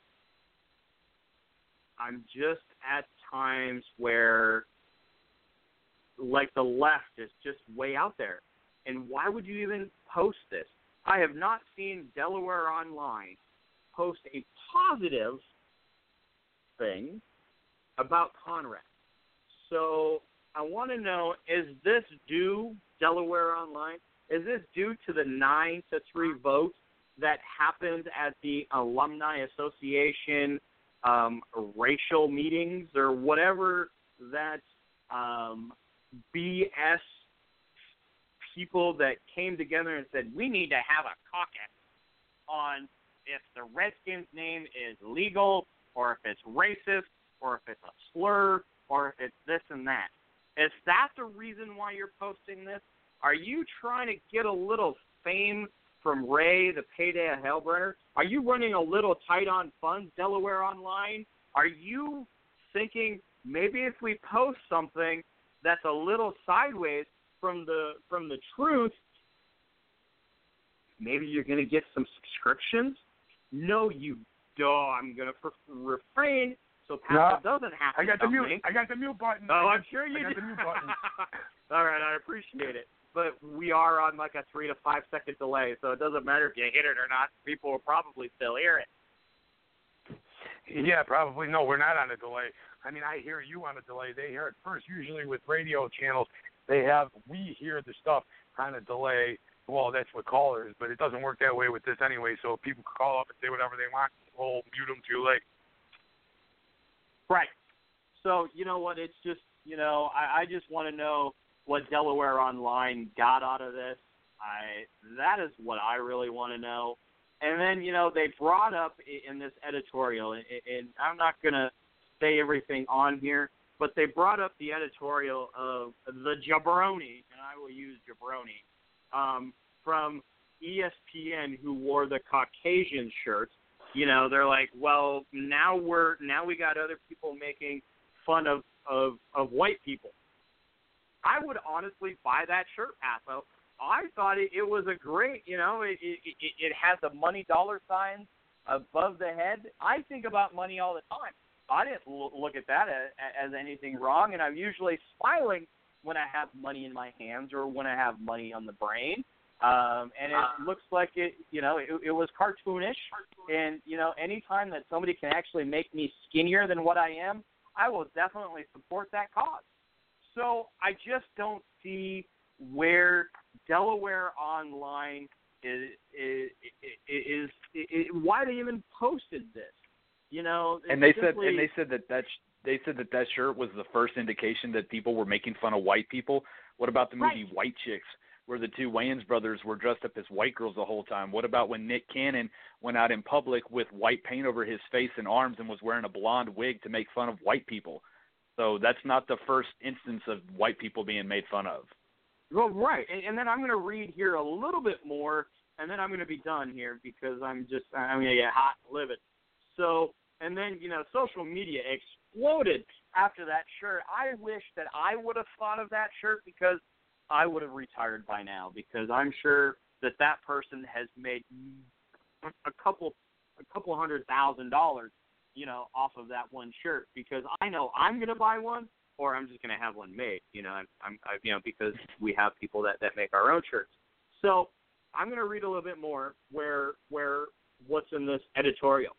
[SPEAKER 3] I'm just at times where, like, the left is just way out there. And why would you even post this? I have not seen Delaware Online post a positive thing about Conrad. So I want to know, is this due, Delaware Online, is this due to the nine to three vote that happened at the Alumni Association um, racial meetings or whatever that um, B S people that came together and said, we need to have a caucus on if the Redskins name is legal or if it's racist or if it's a slur or if it's this and that. Is that the reason why you're posting this? Are you trying to get a little fame from Ray, the payday of Hellbrenner? Are you running a little tight on funds, Delaware Online? Are you thinking maybe if we post something that's a little sideways from the from the truth, maybe you're going to get some subscriptions? No, you don't. I'm going to refrain so Pascal
[SPEAKER 4] no,
[SPEAKER 3] doesn't have to.
[SPEAKER 4] I got the
[SPEAKER 3] something.
[SPEAKER 4] mute. I got the mute button.
[SPEAKER 3] Oh, I'm sure you
[SPEAKER 4] I got
[SPEAKER 3] did.
[SPEAKER 4] the mute button.
[SPEAKER 3] All right, I appreciate it. But we are on like a three to five second delay, so it doesn't matter if you hit it or not. People will probably still hear it.
[SPEAKER 4] Yeah, probably. No, we're not on a delay. I mean, I hear you on a delay. They hear it first. Usually with radio channels, they have, we hear the stuff kind of delay. Well, that's with callers, but it doesn't work that way with this anyway. So people can call up and say whatever they want. We'll mute them too late.
[SPEAKER 3] Right. So, you know what, it's just, you know, I, I just want to know what Delaware Online got out of this. I That is what I really want to know. And then, you know, they brought up in this editorial, and, and I'm not going to say everything on here, but they brought up the editorial of the jabroni, and I will use jabroni, um, from E S P N, who wore the Caucasian shirts. You know, they're like, well, now we're now we got other people making fun of, of, of white people. I would honestly buy that shirt, Paso. I thought it, it was a great, you know, it, it it it has the money dollar signs above the head. I think about money all the time. I didn't l- look at that as, as anything wrong, and I'm usually smiling when I have money in my hands or when I have money on the brain. Um, and it looks like it, you know, it, it was cartoonish. And, you know, anytime that somebody can actually make me skinnier than what I am, I will definitely support that cause. So I just don't see where Delaware Online is, is, is, is, is why they even posted this. You know,
[SPEAKER 5] and they
[SPEAKER 3] simply,
[SPEAKER 5] said, and they said that that sh- they said that that shirt was the first indication that people were making fun of white people. What about the movie
[SPEAKER 3] right.
[SPEAKER 5] White Chicks, where the two Wayans brothers were dressed up as white girls the whole time? What about when Nick Cannon went out in public with white paint over his face and arms and was wearing a blonde wig to make fun of white people? So that's not the first instance of white people being made fun of.
[SPEAKER 3] Well, right, and, and then I'm going to read here a little bit more, and then I'm going to be done here because I'm just I'm going to get hot and livid. So, and then, you know, social media exploded after that shirt. I wish that I would have thought of that shirt because I would have retired by now, because I'm sure that that person has made a couple a couple hundred thousand dollars, you know, off of that one shirt, because I know I'm going to buy one or I'm just going to have one made, you know, I'm, I'm I, you know, because we have people that, that make our own shirts. So I'm going to read a little bit more where where what's in this editorial.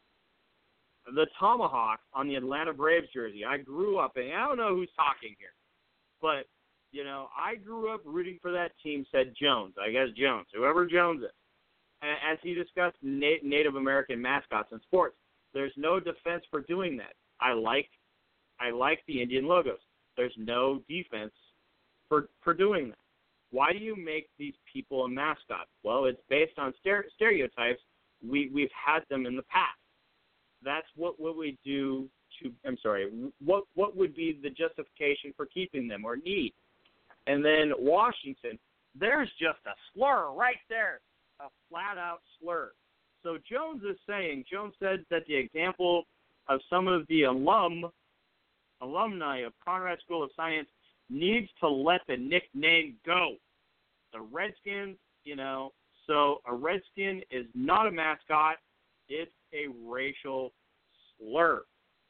[SPEAKER 3] The Tomahawk on the Atlanta Braves jersey. I grew up, and I don't know who's talking here, but, you know, I grew up rooting for that team, said Jones. I guess Jones, whoever Jones is. As he discussed na- Native American mascots in sports, there's no defense for doing that. I like I like the Indian logos. There's no defense for for doing that. Why do you make these people a mascot? Well, it's based on stere- stereotypes. We, we've had them in the past. That's what, what we do to, I'm sorry, what what would be the justification for keeping them or need? And then Washington, there's just a slur right there, a flat-out slur. So Jones is saying, Jones said that the example of some of the alum, alumni of Conrad School of Science needs to let the nickname go. The Redskins, you know, so a Redskin is not a mascot. It's a racial slur.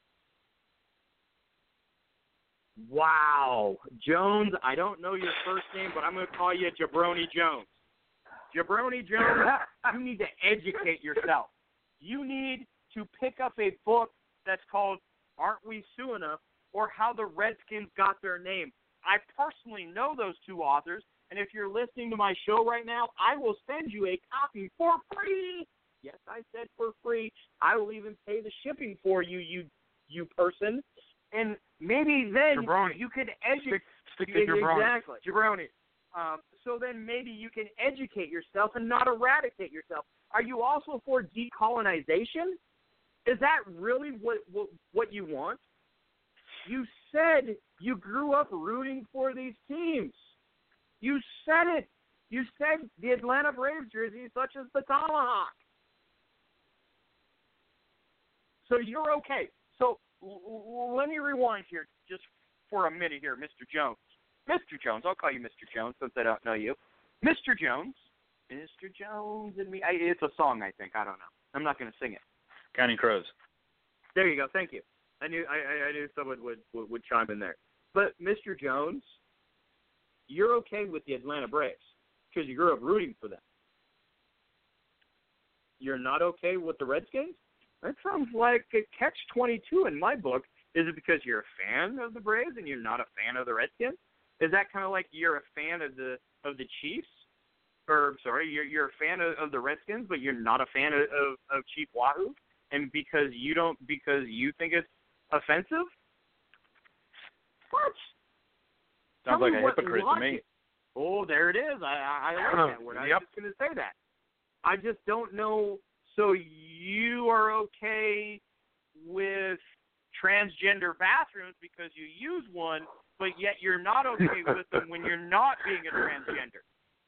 [SPEAKER 3] Wow. Jones, I don't know your first name, but I'm going to call you Jabroni Jones. Jabroni Jones, you need to educate yourself. You need to pick up a book that's called Aren't We Sioux Enough? Or How the Redskins Got Their Name. I personally know those two authors, and if you're listening to my show right now, I will send you a copy for free. Yes, I said for free. I will even pay the shipping for you, you you person. And maybe then
[SPEAKER 4] Jabroni.
[SPEAKER 3] you can educate.
[SPEAKER 4] Stick, stick to jabroni.
[SPEAKER 3] Exactly. Jabroni. Um, so then maybe you can educate yourself and not eradicate yourself. Are you also for decolonization? Is that really what what, what you want? You said you grew up rooting for these teams. You said it. You said the Atlanta Braves jerseys, such as the Tomahawk. So you're okay. So l- l- let me rewind here just for a minute here, Mister Jones. Mister Jones, I'll call you Mister Jones since I don't know you. Mister Jones. Mister Jones and me. I, it's a song, I think. I don't know. I'm not going to sing it.
[SPEAKER 5] Counting Crows.
[SPEAKER 3] There you go. Thank you. I knew I, I knew someone would, would, would chime in there. But, Mister Jones, you're okay with the Atlanta Braves because you grew up rooting for them. You're not okay with the Redskins? That sounds like a catch twenty-two in my book. Is it because you're a fan of the Braves and you're not a fan of the Redskins? Is that kind of like you're a fan of the of the Chiefs, or sorry, you're you're a fan of, of the Redskins, but you're not a fan of, of, of Chief Wahoo, and because you don't because you think it's offensive. What?
[SPEAKER 5] Sounds like a hypocrite to me.
[SPEAKER 3] Oh, there it is. I, I, I like that word. I was
[SPEAKER 4] Yep.
[SPEAKER 3] just going to say that. I just don't know. So you are okay with transgender bathrooms because you use one, but yet you're not okay with them when you're not being a transgender.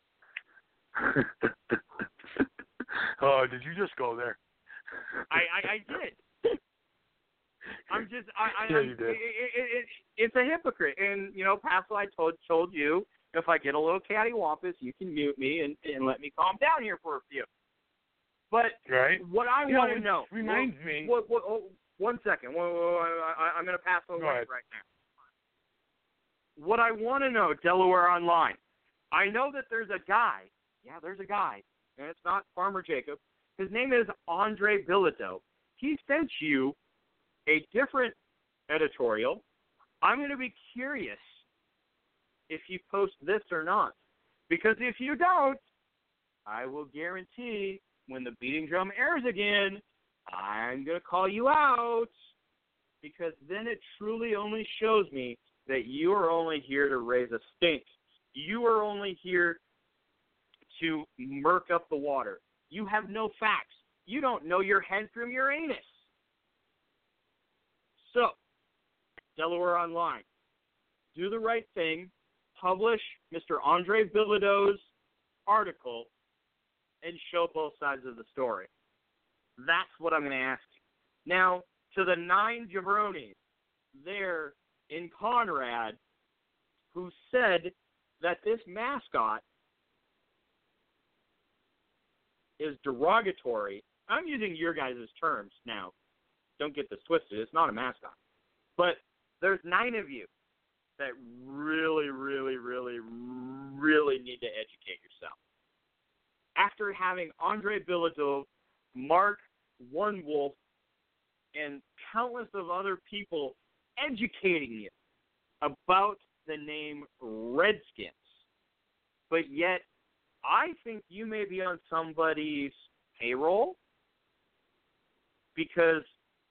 [SPEAKER 4] Oh, did you just go there?
[SPEAKER 3] I, I, I did. I'm just, I, I,
[SPEAKER 4] Yeah,
[SPEAKER 3] I'm,
[SPEAKER 4] you did.
[SPEAKER 3] It, it, it, it's a hypocrite. And, you know, Pascal, I told, told you, if I get a little cattywampus, you can mute me and, and let me calm down here for a few. But
[SPEAKER 4] Right.
[SPEAKER 3] what I
[SPEAKER 4] You know,
[SPEAKER 3] want to
[SPEAKER 4] it
[SPEAKER 3] know,
[SPEAKER 4] reminds
[SPEAKER 3] what,
[SPEAKER 4] me-
[SPEAKER 3] What, what, oh, one second. Whoa, whoa, whoa, I, I'm going to pass over
[SPEAKER 4] Go ahead.
[SPEAKER 3] right now. What I want to know, Delaware Online, I know that there's a guy. Yeah, there's a guy, and it's not Farmer Jacob. His name is Andre Bilodeau. He sent you a different editorial. I'm going to be curious if you post this or not. Because if you don't, I will guarantee when the Beating Drum airs again, I'm going to call you out. Because then it truly only shows me that you are only here to raise a stink. You are only here to murk up the water. You have no facts. You don't know your head from your anus. So, Delaware Online, do the right thing, publish Mister Andre Bilodeau's article, and show both sides of the story. That's what I'm going to ask you. Now, to the nine jabronis there in Conrad who said that this mascot is derogatory. I'm using your guys' terms now. Don't get this twisted. It's not a mascot. But there's nine of you that really, really, really, really need to educate yourself. After having Andre Bilodeau, Mark One Wolf, and countless of other people educating you about the name Redskins, but yet I think you may be on somebody's payroll because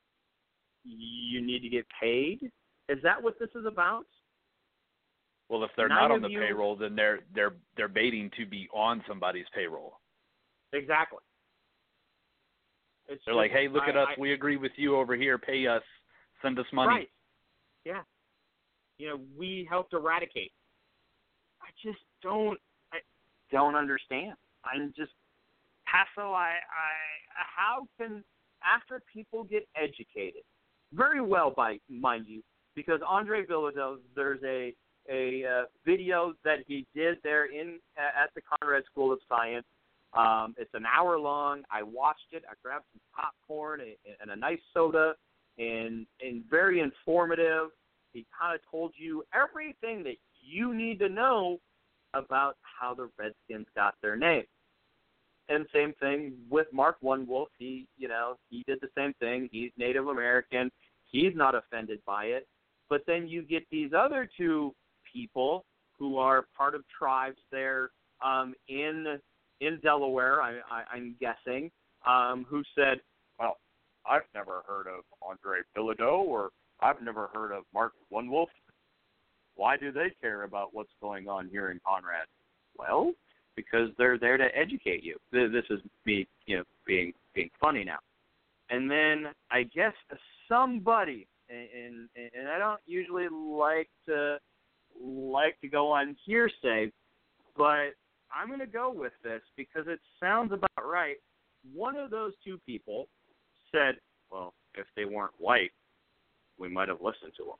[SPEAKER 3] you need to get paid. Is that what this is about?
[SPEAKER 5] Well, if they're
[SPEAKER 3] Nine
[SPEAKER 5] not on
[SPEAKER 3] of
[SPEAKER 5] the
[SPEAKER 3] you-
[SPEAKER 5] payroll, then they're they're they're baiting to be on somebody's payroll.
[SPEAKER 3] Exactly. It's
[SPEAKER 5] They're
[SPEAKER 3] just,
[SPEAKER 5] like, hey, look
[SPEAKER 3] I,
[SPEAKER 5] at us.
[SPEAKER 3] I,
[SPEAKER 5] We agree with you over here. Pay us. Send us money.
[SPEAKER 3] Right. Yeah. You know, we helped eradicate. I just don't. I don't understand. I'm just Paso. I. I. How can after people get educated, very well by mind you, because Andre Bilodeau, there's a a uh, video that he did there in at the Conrad School of Science. Um, it's an hour long. I watched it. I grabbed some popcorn and, and a nice soda, and and very informative. He kind of told you everything that you need to know about how the Redskins got their name. And same thing with Mark One Wolf. He, you know, he did the same thing. He's Native American. He's not offended by it. But then you get these other two people who are part of tribes there um, in in Delaware, I, I, I'm guessing, um, who said, well, I've never heard of Andre Bilodeau or I've never heard of Mark One Wolf. Why do they care about what's going on here in Conrad? Well, because they're there to educate you. This is me, you know, being being funny now. And then I guess somebody, and and, and I don't usually like to like to go on hearsay, but I'm going to go with this because it sounds about right. One of those two people said, well, if they weren't white, we might have listened to them.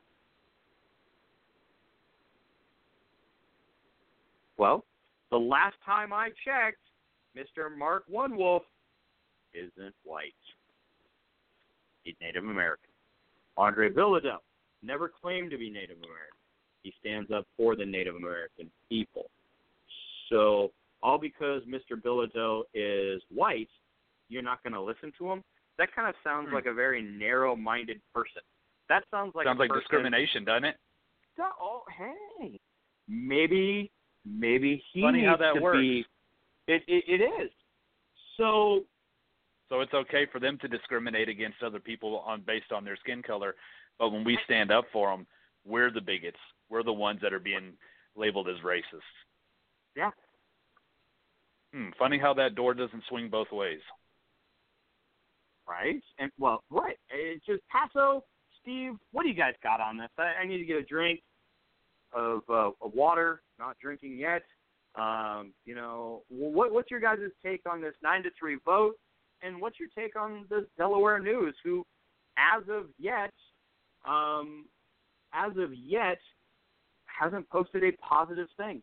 [SPEAKER 3] Well, the last time I checked, Mister Mark One Wolf isn't white. He's Native American. Andre Bilodeau never claimed to be Native American. He stands up for the Native American people. So all because Mister Bilodeau is white, you're not going to listen to him? That kind of sounds
[SPEAKER 5] Hmm.
[SPEAKER 3] like a very narrow-minded person. That sounds like
[SPEAKER 5] Sounds
[SPEAKER 3] a
[SPEAKER 5] like
[SPEAKER 3] person,
[SPEAKER 5] discrimination, doesn't it?
[SPEAKER 3] Oh, hey. Maybe maybe he
[SPEAKER 5] Funny
[SPEAKER 3] needs
[SPEAKER 5] how that
[SPEAKER 3] to
[SPEAKER 5] works.
[SPEAKER 3] be. It, it it is. So
[SPEAKER 5] So it's okay for them to discriminate against other people on based on their skin color, but when we stand up for them, we're the bigots. We're the ones that are being labeled as racist.
[SPEAKER 3] yeah,
[SPEAKER 5] Hmm, funny how that door doesn't swing both ways.
[SPEAKER 3] right. And well, right. It's just Paso, Steve. What do you guys got on this? I, I need to get a drink of uh, of water. Not drinking yet. Um, you know, what what's your guys' take on this nine to three vote? And what's your take on the Delaware News, who, as of yet, um, as of yet, hasn't posted a positive thing?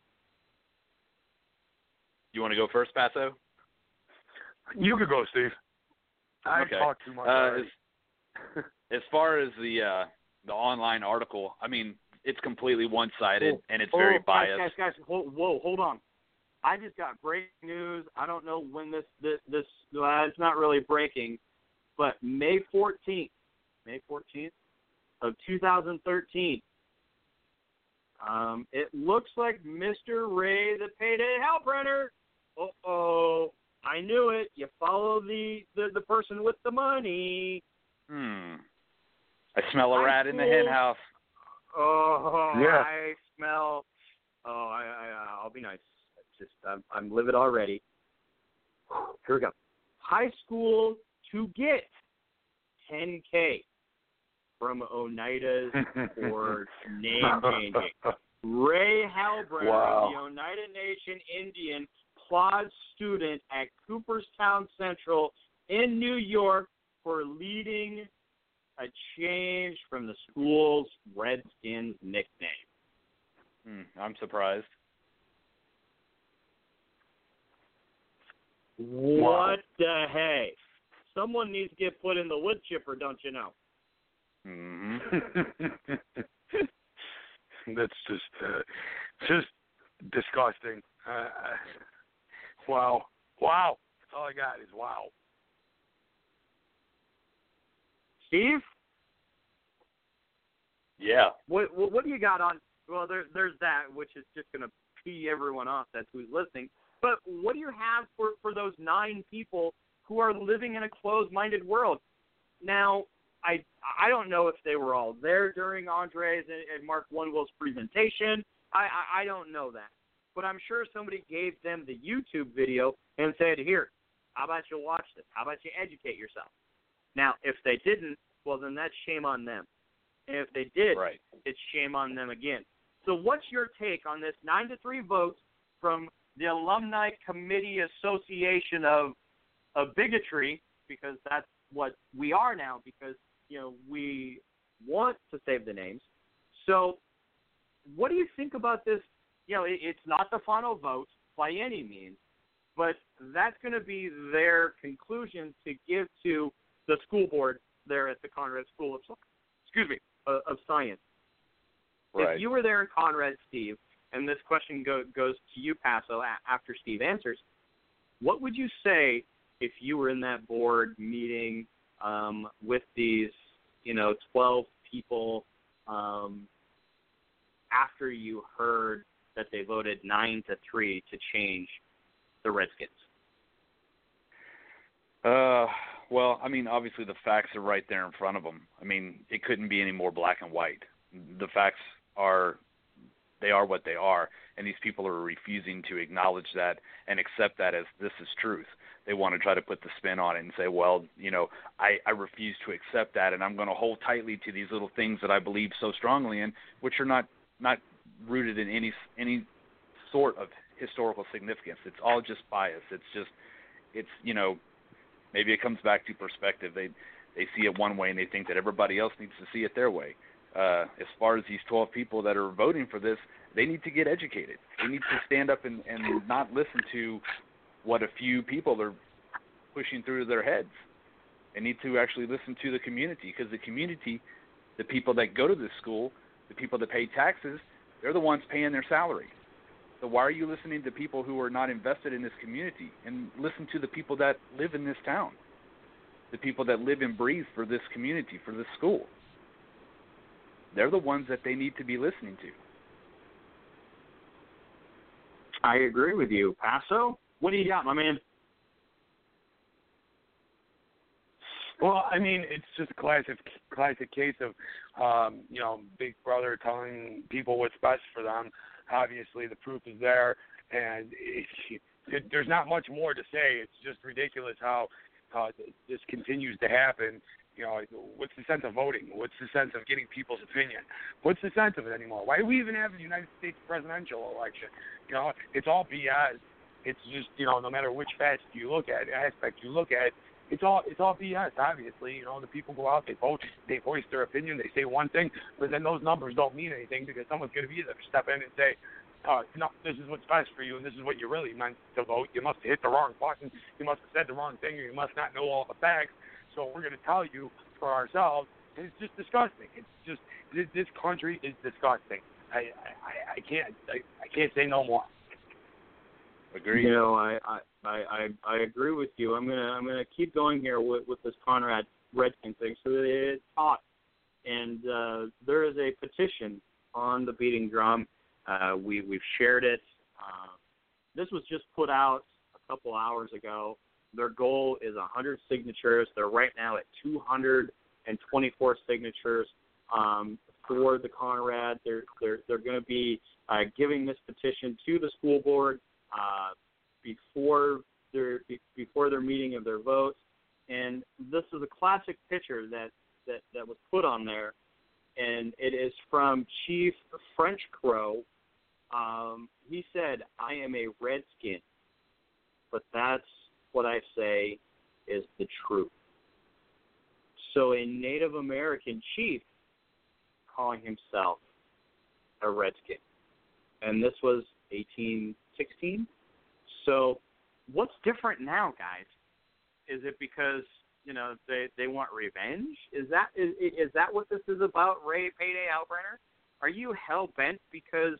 [SPEAKER 5] You want to go first, Paso?
[SPEAKER 4] You could go, Steve. I
[SPEAKER 5] Okay.
[SPEAKER 4] talked too much
[SPEAKER 5] Uh,
[SPEAKER 4] already.
[SPEAKER 5] as, as far as the uh, the online article, I mean, it's completely one-sided
[SPEAKER 3] Oh,
[SPEAKER 5] and it's
[SPEAKER 3] oh,
[SPEAKER 5] very
[SPEAKER 3] guys,
[SPEAKER 5] biased.
[SPEAKER 3] Guys, guys, hold, whoa, hold on. I just got breaking news. I don't know when this this this uh, it's not really breaking, but May fourteenth, May fourteenth of two thousand thirteen. Um, it looks like Mister Ray, the payday Hellbrenner. Uh oh, I knew it. You follow the, the, the person with the money.
[SPEAKER 5] Hmm. I smell a
[SPEAKER 3] High
[SPEAKER 5] rat in the hen
[SPEAKER 3] school.
[SPEAKER 5] house.
[SPEAKER 3] Oh,
[SPEAKER 4] Yeah.
[SPEAKER 3] I smell. Oh, I, I I'll be nice. Just I'm, I'm livid already. Here we go. High school to get ten K from Oneida's for name changing. Ray Hellbrenner,
[SPEAKER 4] Wow.
[SPEAKER 3] the Oneida Nation Indian Claude student at Cooperstown Central in New York, for leading a change from the school's Redskins nickname.
[SPEAKER 5] Hmm, I'm surprised.
[SPEAKER 3] What the heck? Someone needs to get put in the wood chipper, don't you know?
[SPEAKER 5] hmm
[SPEAKER 4] That's just uh, just disgusting. Uh, wow. Wow. That's all I got is wow.
[SPEAKER 3] Steve,
[SPEAKER 5] Yeah.
[SPEAKER 3] what what, what do you got on? Well, there, there's that, which is just going to pee everyone off. That's who's listening. But what do you have for, for those nine people who are living in a closed-minded world? Now, I I don't know if they were all there during Andre's and, and Mark Onewill's presentation. I, I I don't know that. But I'm sure somebody gave them the YouTube video and said, here, how about you watch this? How about you educate yourself? Now, if they didn't, well, then that's shame on them. And if they did,
[SPEAKER 5] Right.
[SPEAKER 3] it's shame on them again. So what's your take on this nine to three vote from the Alumni Committee Association of of Bigotry, because that's what we are now, because, you know, we want to save the names. So what do you think about this? You know, it, it's not the final vote by any means, but that's going to be their conclusion to give to the school board there at the Conrad School of, excuse me, uh, of Science.
[SPEAKER 5] Right.
[SPEAKER 3] If you were there in Conrad, Steve, and this question go, goes to you, Paso, a- after Steve answers, what would you say if you were in that board meeting um, with these, you know, twelve people um, after you heard that they voted nine to three to change the Redskins?
[SPEAKER 5] Uh, well, I mean, obviously the facts are right there in front of them. I mean, it couldn't be any more black and white. The facts are, they are what they are, and these people are refusing to acknowledge that and accept that as this is truth. They want to try to put the spin on it and say, well, you know, I, I refuse to accept that, and I'm going to hold tightly to these little things that I believe so strongly in, which are not, not rooted in any any sort of historical significance. It's all just bias. It's just, it's, you know, maybe it comes back to perspective. They they see it one way and they think that everybody else needs to see it their way. Uh, as far as these twelve people that are voting for this, they need to get educated. They need to stand up and, and not listen to what a few people are pushing through their heads. They need to actually listen to the community, because the community, the people that go to this school, the people that pay taxes, they're the ones paying their salary. So why are you listening to people who are not invested in this community? And listen to the people that live in this town, the people that live and breathe for this community, for this school. They're the ones that they need to be listening to.
[SPEAKER 3] I agree with you. Paso, what do you got, my man?
[SPEAKER 4] Well, I mean, it's just a classic, classic case of, um, you know, Big Brother telling people what's best for them. Obviously, the proof is there, and it, it, there's not much more to say. It's just ridiculous how uh, this continues to happen. You know, what's the sense of voting? What's the sense of getting people's opinion? What's the sense of it anymore? Why do we even have a United States presidential election? You know, it's all B S. It's just, you know, no matter which facet you look at, aspect you look at, it's all it's all B S. Obviously, you know, the people go out, they vote, they voice their opinion, they say one thing, but then those numbers don't mean anything because someone's going to be there to step in and say, uh, no, this is what's best for you, and this is what you really meant to vote. You must have hit the wrong button. You must have said the wrong thing, or you must not know all the facts. So we're going to tell you for ourselves. And it's just disgusting. It's just this, this country is disgusting. I I, I can't I, I can't say no more.
[SPEAKER 5] Agree.
[SPEAKER 3] You know, I, I, I, I agree with you. I'm gonna I'm gonna keep going here with, with this Conrad Redskin thing. So it's hot, and uh, there is a petition on the Beating Drum. Uh, we we've shared it. Uh, this was just put out a couple hours ago. Their goal is one hundred signatures. They're right now at two hundred twenty-four signatures um, for the Conrad. They're they're they're going to be uh, giving this petition to the school board uh, before their before their meeting of their votes. And this is a classic picture that, that, that was put on there, and it is from Chief French Crow. Um, he said, "I am a Redskin, but that's what I say is the truth." So a Native American chief calling himself a Redskin. And this was eighteen sixteen. So what's different now, guys? Is it because, you know, they, they want revenge? Is that is, is that what this is about, Ray Payday Albrenner? Are you hell-bent because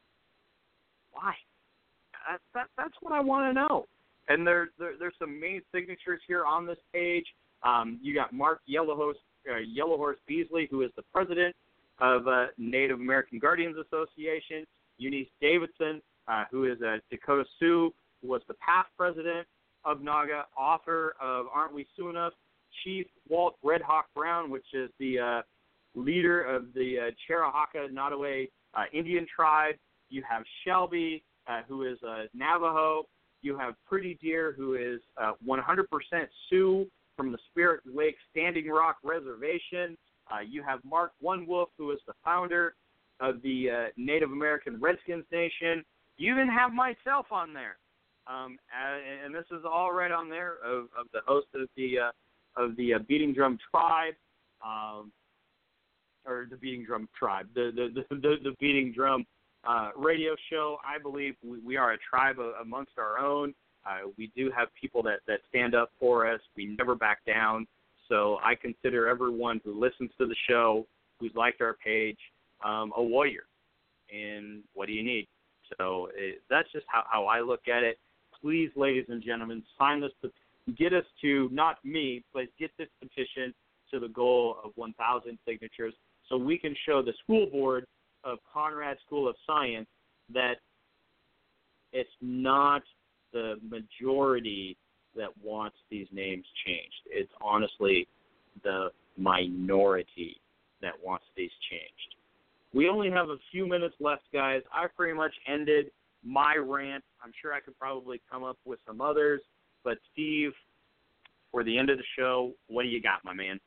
[SPEAKER 3] why? That, that, that's what I want to know. And there, there there's some main signatures here on this page. Um, you got Mark Yellowhorse, uh, Yellowhorse Beasley, who is the president of uh, Native American Guardians Association. Eunice Davidson, uh, who is a Dakota Sioux, who was the past president of NAGA, author of Aren't We Sioux Enough? Chief Walt Red Hawk Brown, which is the uh, leader of the uh, Cherahaka Nottoway uh, Indian tribe. You have Shelby, uh, who is uh, Navajo. You have Pretty Deer, who is uh, one hundred percent Sioux from the Spirit Lake Standing Rock Reservation. Uh, you have Mark One Wolf, who is the founder of the uh, Native American Redskins Nation. You even have myself on there, um, and, and this is all right on there of, of the host of the uh, of the uh, Beating Drum Tribe, um, or the Beating Drum Tribe, the the the, the, the Beating Drum uh, radio show. I believe we, we are a tribe amongst our own. Uh, we do have people that, that stand up for us. We never back down. So I consider everyone who listens to the show, who's liked our page, um, a warrior. And what do you need? So it, that's just how, how I look at it. Please, ladies and gentlemen, sign this. Get us to, not me, but get this petition to the goal of one thousand signatures so we can show the school board of Conrad School of Science that it's not the majority that wants these names changed. It's honestly the minority that wants these changed. We only have a few minutes left, guys. I pretty much ended my rant. I'm sure I could probably come up with some others. But, Steve, for the end of the show, what do you got, my man?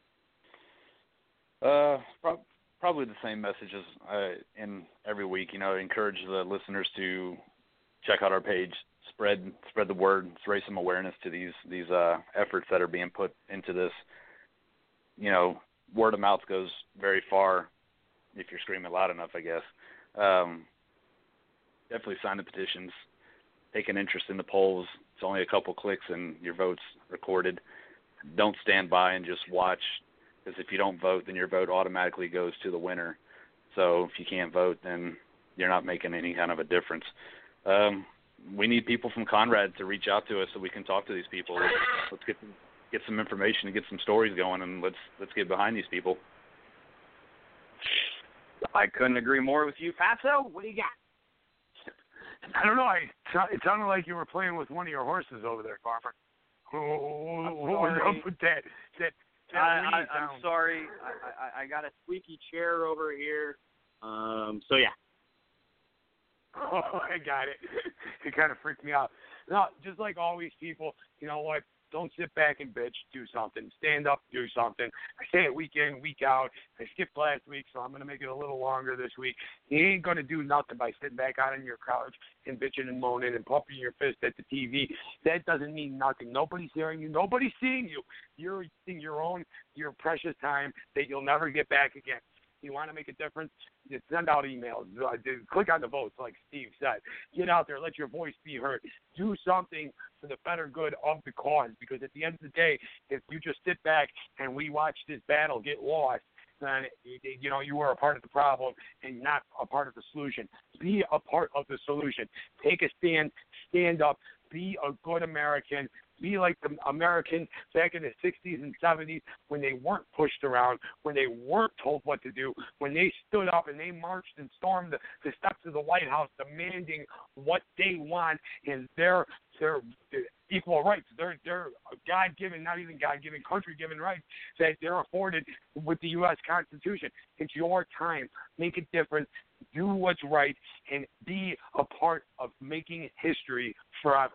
[SPEAKER 5] Uh, pro- probably the same messages uh, in every week. You know, encourage the listeners to check out our page, spread spread the word, raise some awareness to these these uh, efforts that are being put into this. You know, word of mouth goes very far if you're screaming loud enough, I guess. Um, definitely sign the petitions. Take an interest in the polls. It's only a couple clicks and your vote's recorded. Don't stand by and just watch, because if you don't vote, then your vote automatically goes to the winner. So if you can't vote, then you're not making any kind of a difference. Um, we need people from Conrad to reach out to us so we can talk to these people. Let's, let's get get some information and get some stories going, and let's let's get behind these people.
[SPEAKER 3] I couldn't agree more with you. Paso, what do you got?
[SPEAKER 4] I don't know. I, it sounded like you were playing with one of your horses over there, Farmer. What was up with that? that, that
[SPEAKER 3] I, I,
[SPEAKER 4] sound?
[SPEAKER 3] I'm sorry. I, I, I got a squeaky chair over here. Um, so, yeah.
[SPEAKER 4] Oh, I got it. It kind of freaked me out. No, just like always, people, you know what? Don't sit back and bitch. Do something. Stand up. Do something. I say it week in, week out. I skipped last week, so I'm going to make it a little longer this week. You ain't going to do nothing by sitting back out on your couch and bitching and moaning and pumping your fist at the T V. That doesn't mean nothing. Nobody's hearing you. Nobody's seeing you. You're wasting your own, your precious time that you'll never get back again. You want to make a difference? Just send out emails. Uh, click on the votes, like Steve said. Get out there. Let your voice be heard. Do something for the better good of the cause. Because at the end of the day, if you just sit back and we watch this battle get lost, then you know you are a part of the problem and not a part of the solution. Be a part of the solution. Take a stand. Stand up. Be a good American. Be like the Americans back in the sixties and seventies when they weren't pushed around, when they weren't told what to do, when they stood up and they marched and stormed the, the steps of the White House demanding what they want and their their equal rights, their their God-given, not even God-given, country-given rights that they're afforded with the U S Constitution. It's your time. Make a difference. Do what's right and be a part of making history forever.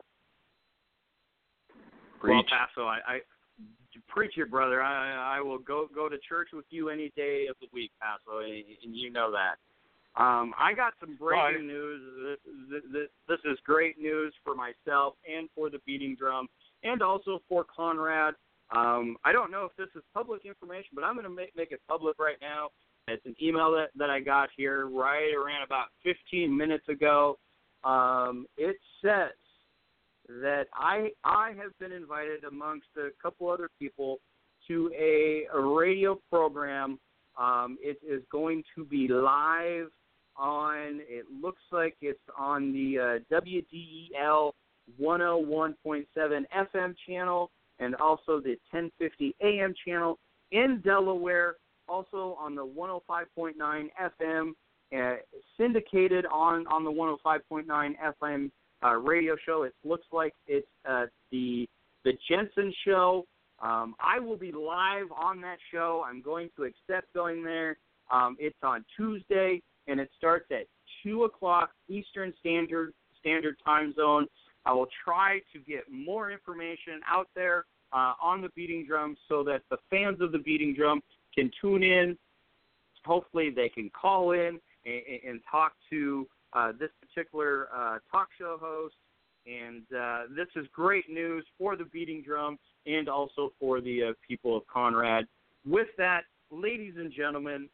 [SPEAKER 5] Preach.
[SPEAKER 3] Well, Paso, I, I preach it, brother. I, I will go go to church with you any day of the week, Paso, and, and you know that. Um, I got some breaking news. This, this, this is great news for myself and for the Beating Drum, and also for Conrad. Um, I don't know if this is public information, but I'm going to make, make it public right now. It's an email that, that I got here right around about fifteen minutes ago. Um, it says that I I have been invited amongst a couple other people to a, a radio program. Um, it is going to be live on, it looks like it's on the uh, W D E L one oh one point seven F M channel and also the ten fifty A M channel in Delaware, also on the one oh five point nine F M, uh, syndicated on, on the one oh five point nine F M Uh, radio show. It looks like it's uh, the the Jensen Show. Um, I will be live on that show. I'm going to accept going there. Um, it's on Tuesday, and it starts at two o'clock Eastern Standard Standard Time Zone. I will try to get more information out there uh, on the Beating Drum so that the fans of the Beating Drum can tune in. Hopefully they can call in and, and talk to Uh, this particular uh, talk show host, and uh, this is great news for the Beating Drum and also for the uh, people of Conrad. With that, ladies and gentlemen,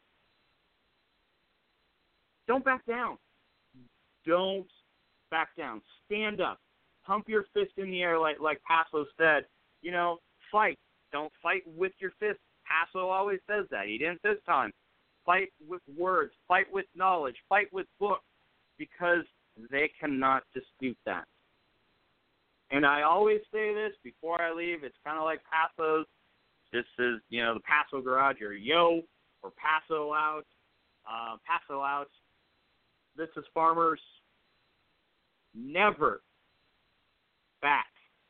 [SPEAKER 3] don't back down. Don't back down. Stand up. Pump your fist in the air like, like Paso said. You know, fight. Don't fight with your fist. Paso always says that. He didn't this time. Fight with words. Fight with knowledge. Fight with books. Because they cannot dispute that. And I always say this before I leave. It's kind of like Paso's. This is, you know, the Paso Garage or Yo or Paso Out. Uh, Paso Out. This is Farmers. Never back.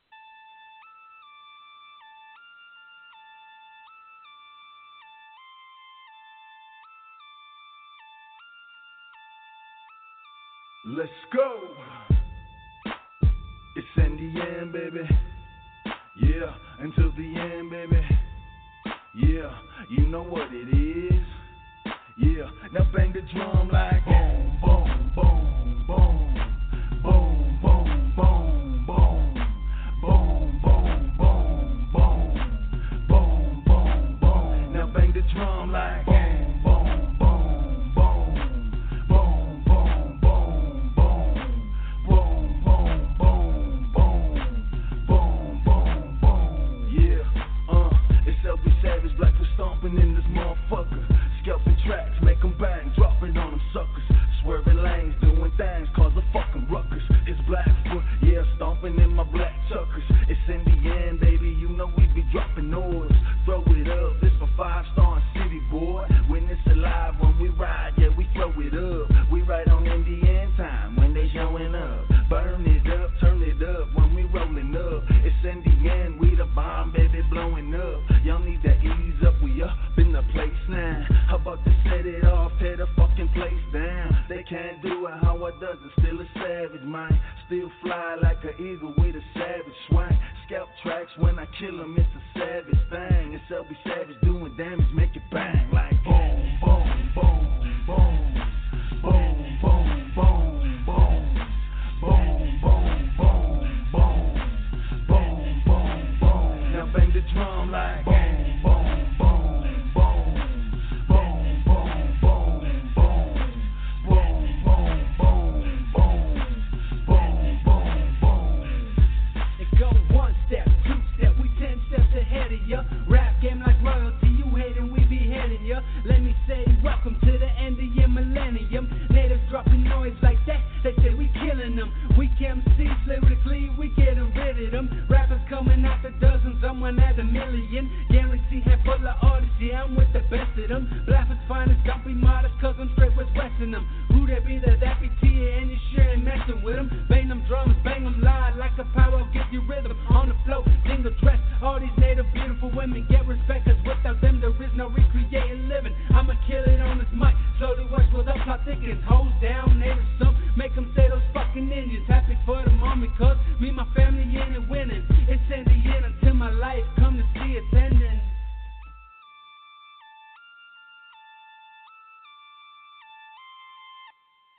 [SPEAKER 7] Let's go. It's in the end, baby. Yeah, until the end, baby. Yeah, you know what it is. Yeah, now bang the drum like boom, boom, boom, boom, boom, boom, boom, boom, boom, boom, boom, boom, boom, boom, boom. Now bang the drum like boom. Stomping in this motherfucker, scalping tracks, make them bang, dropping on them suckers, swerving lanes, doing things, cause a fucking ruckus. It's Blackfoot, yeah, stomping in my black chuckers. It's in the end, baby, you know we be dropping noise. Throw it up, this for five star city, boy. When it's alive, when we ride, yeah, we throw it up. We right on in the end time when they showing up. still fly like an eagle with a savage swing. Scalp tracks when I kill 'em, it's a savage thing. It's L B Savage doing damage, make it bang like boom, boom, boom, boom, boom, boom, boom, boom, boom, boom, boom, boom, boom, boom, boom. Now bang the drum like boom, boom, boom, boom, boom, boom, boom, boom, boom, boom, boom, boom, boom, boom, boom.
[SPEAKER 8] It go one step, two step, we ten steps ahead of ya. Rap game like royalty, you hatin', we be heading ya. Let me say welcome to the end of your millennium. Natives dropping noise like that, they say we killing them. Weak M Cs lyrically, we getting rid of them. Rappers coming out the dozens, someone at a million. Guarantee head full of artists, yeah, I'm with the best of them. Blaffers finest, don't be modest, cause I'm straight with westing them. Who that be, that that be T, and you sure ain't messing with them. Bang them drums, bang them loud, like a power, give you rhythm. On the flow, single dress, all these native beautiful women get respect, cause without them there is no recreating living. I'ma kill it on this mic, slowly watch what the plot thickens. Hold down, native some, make them say those fucking Indians. Happy for them, homie, cause me, my family.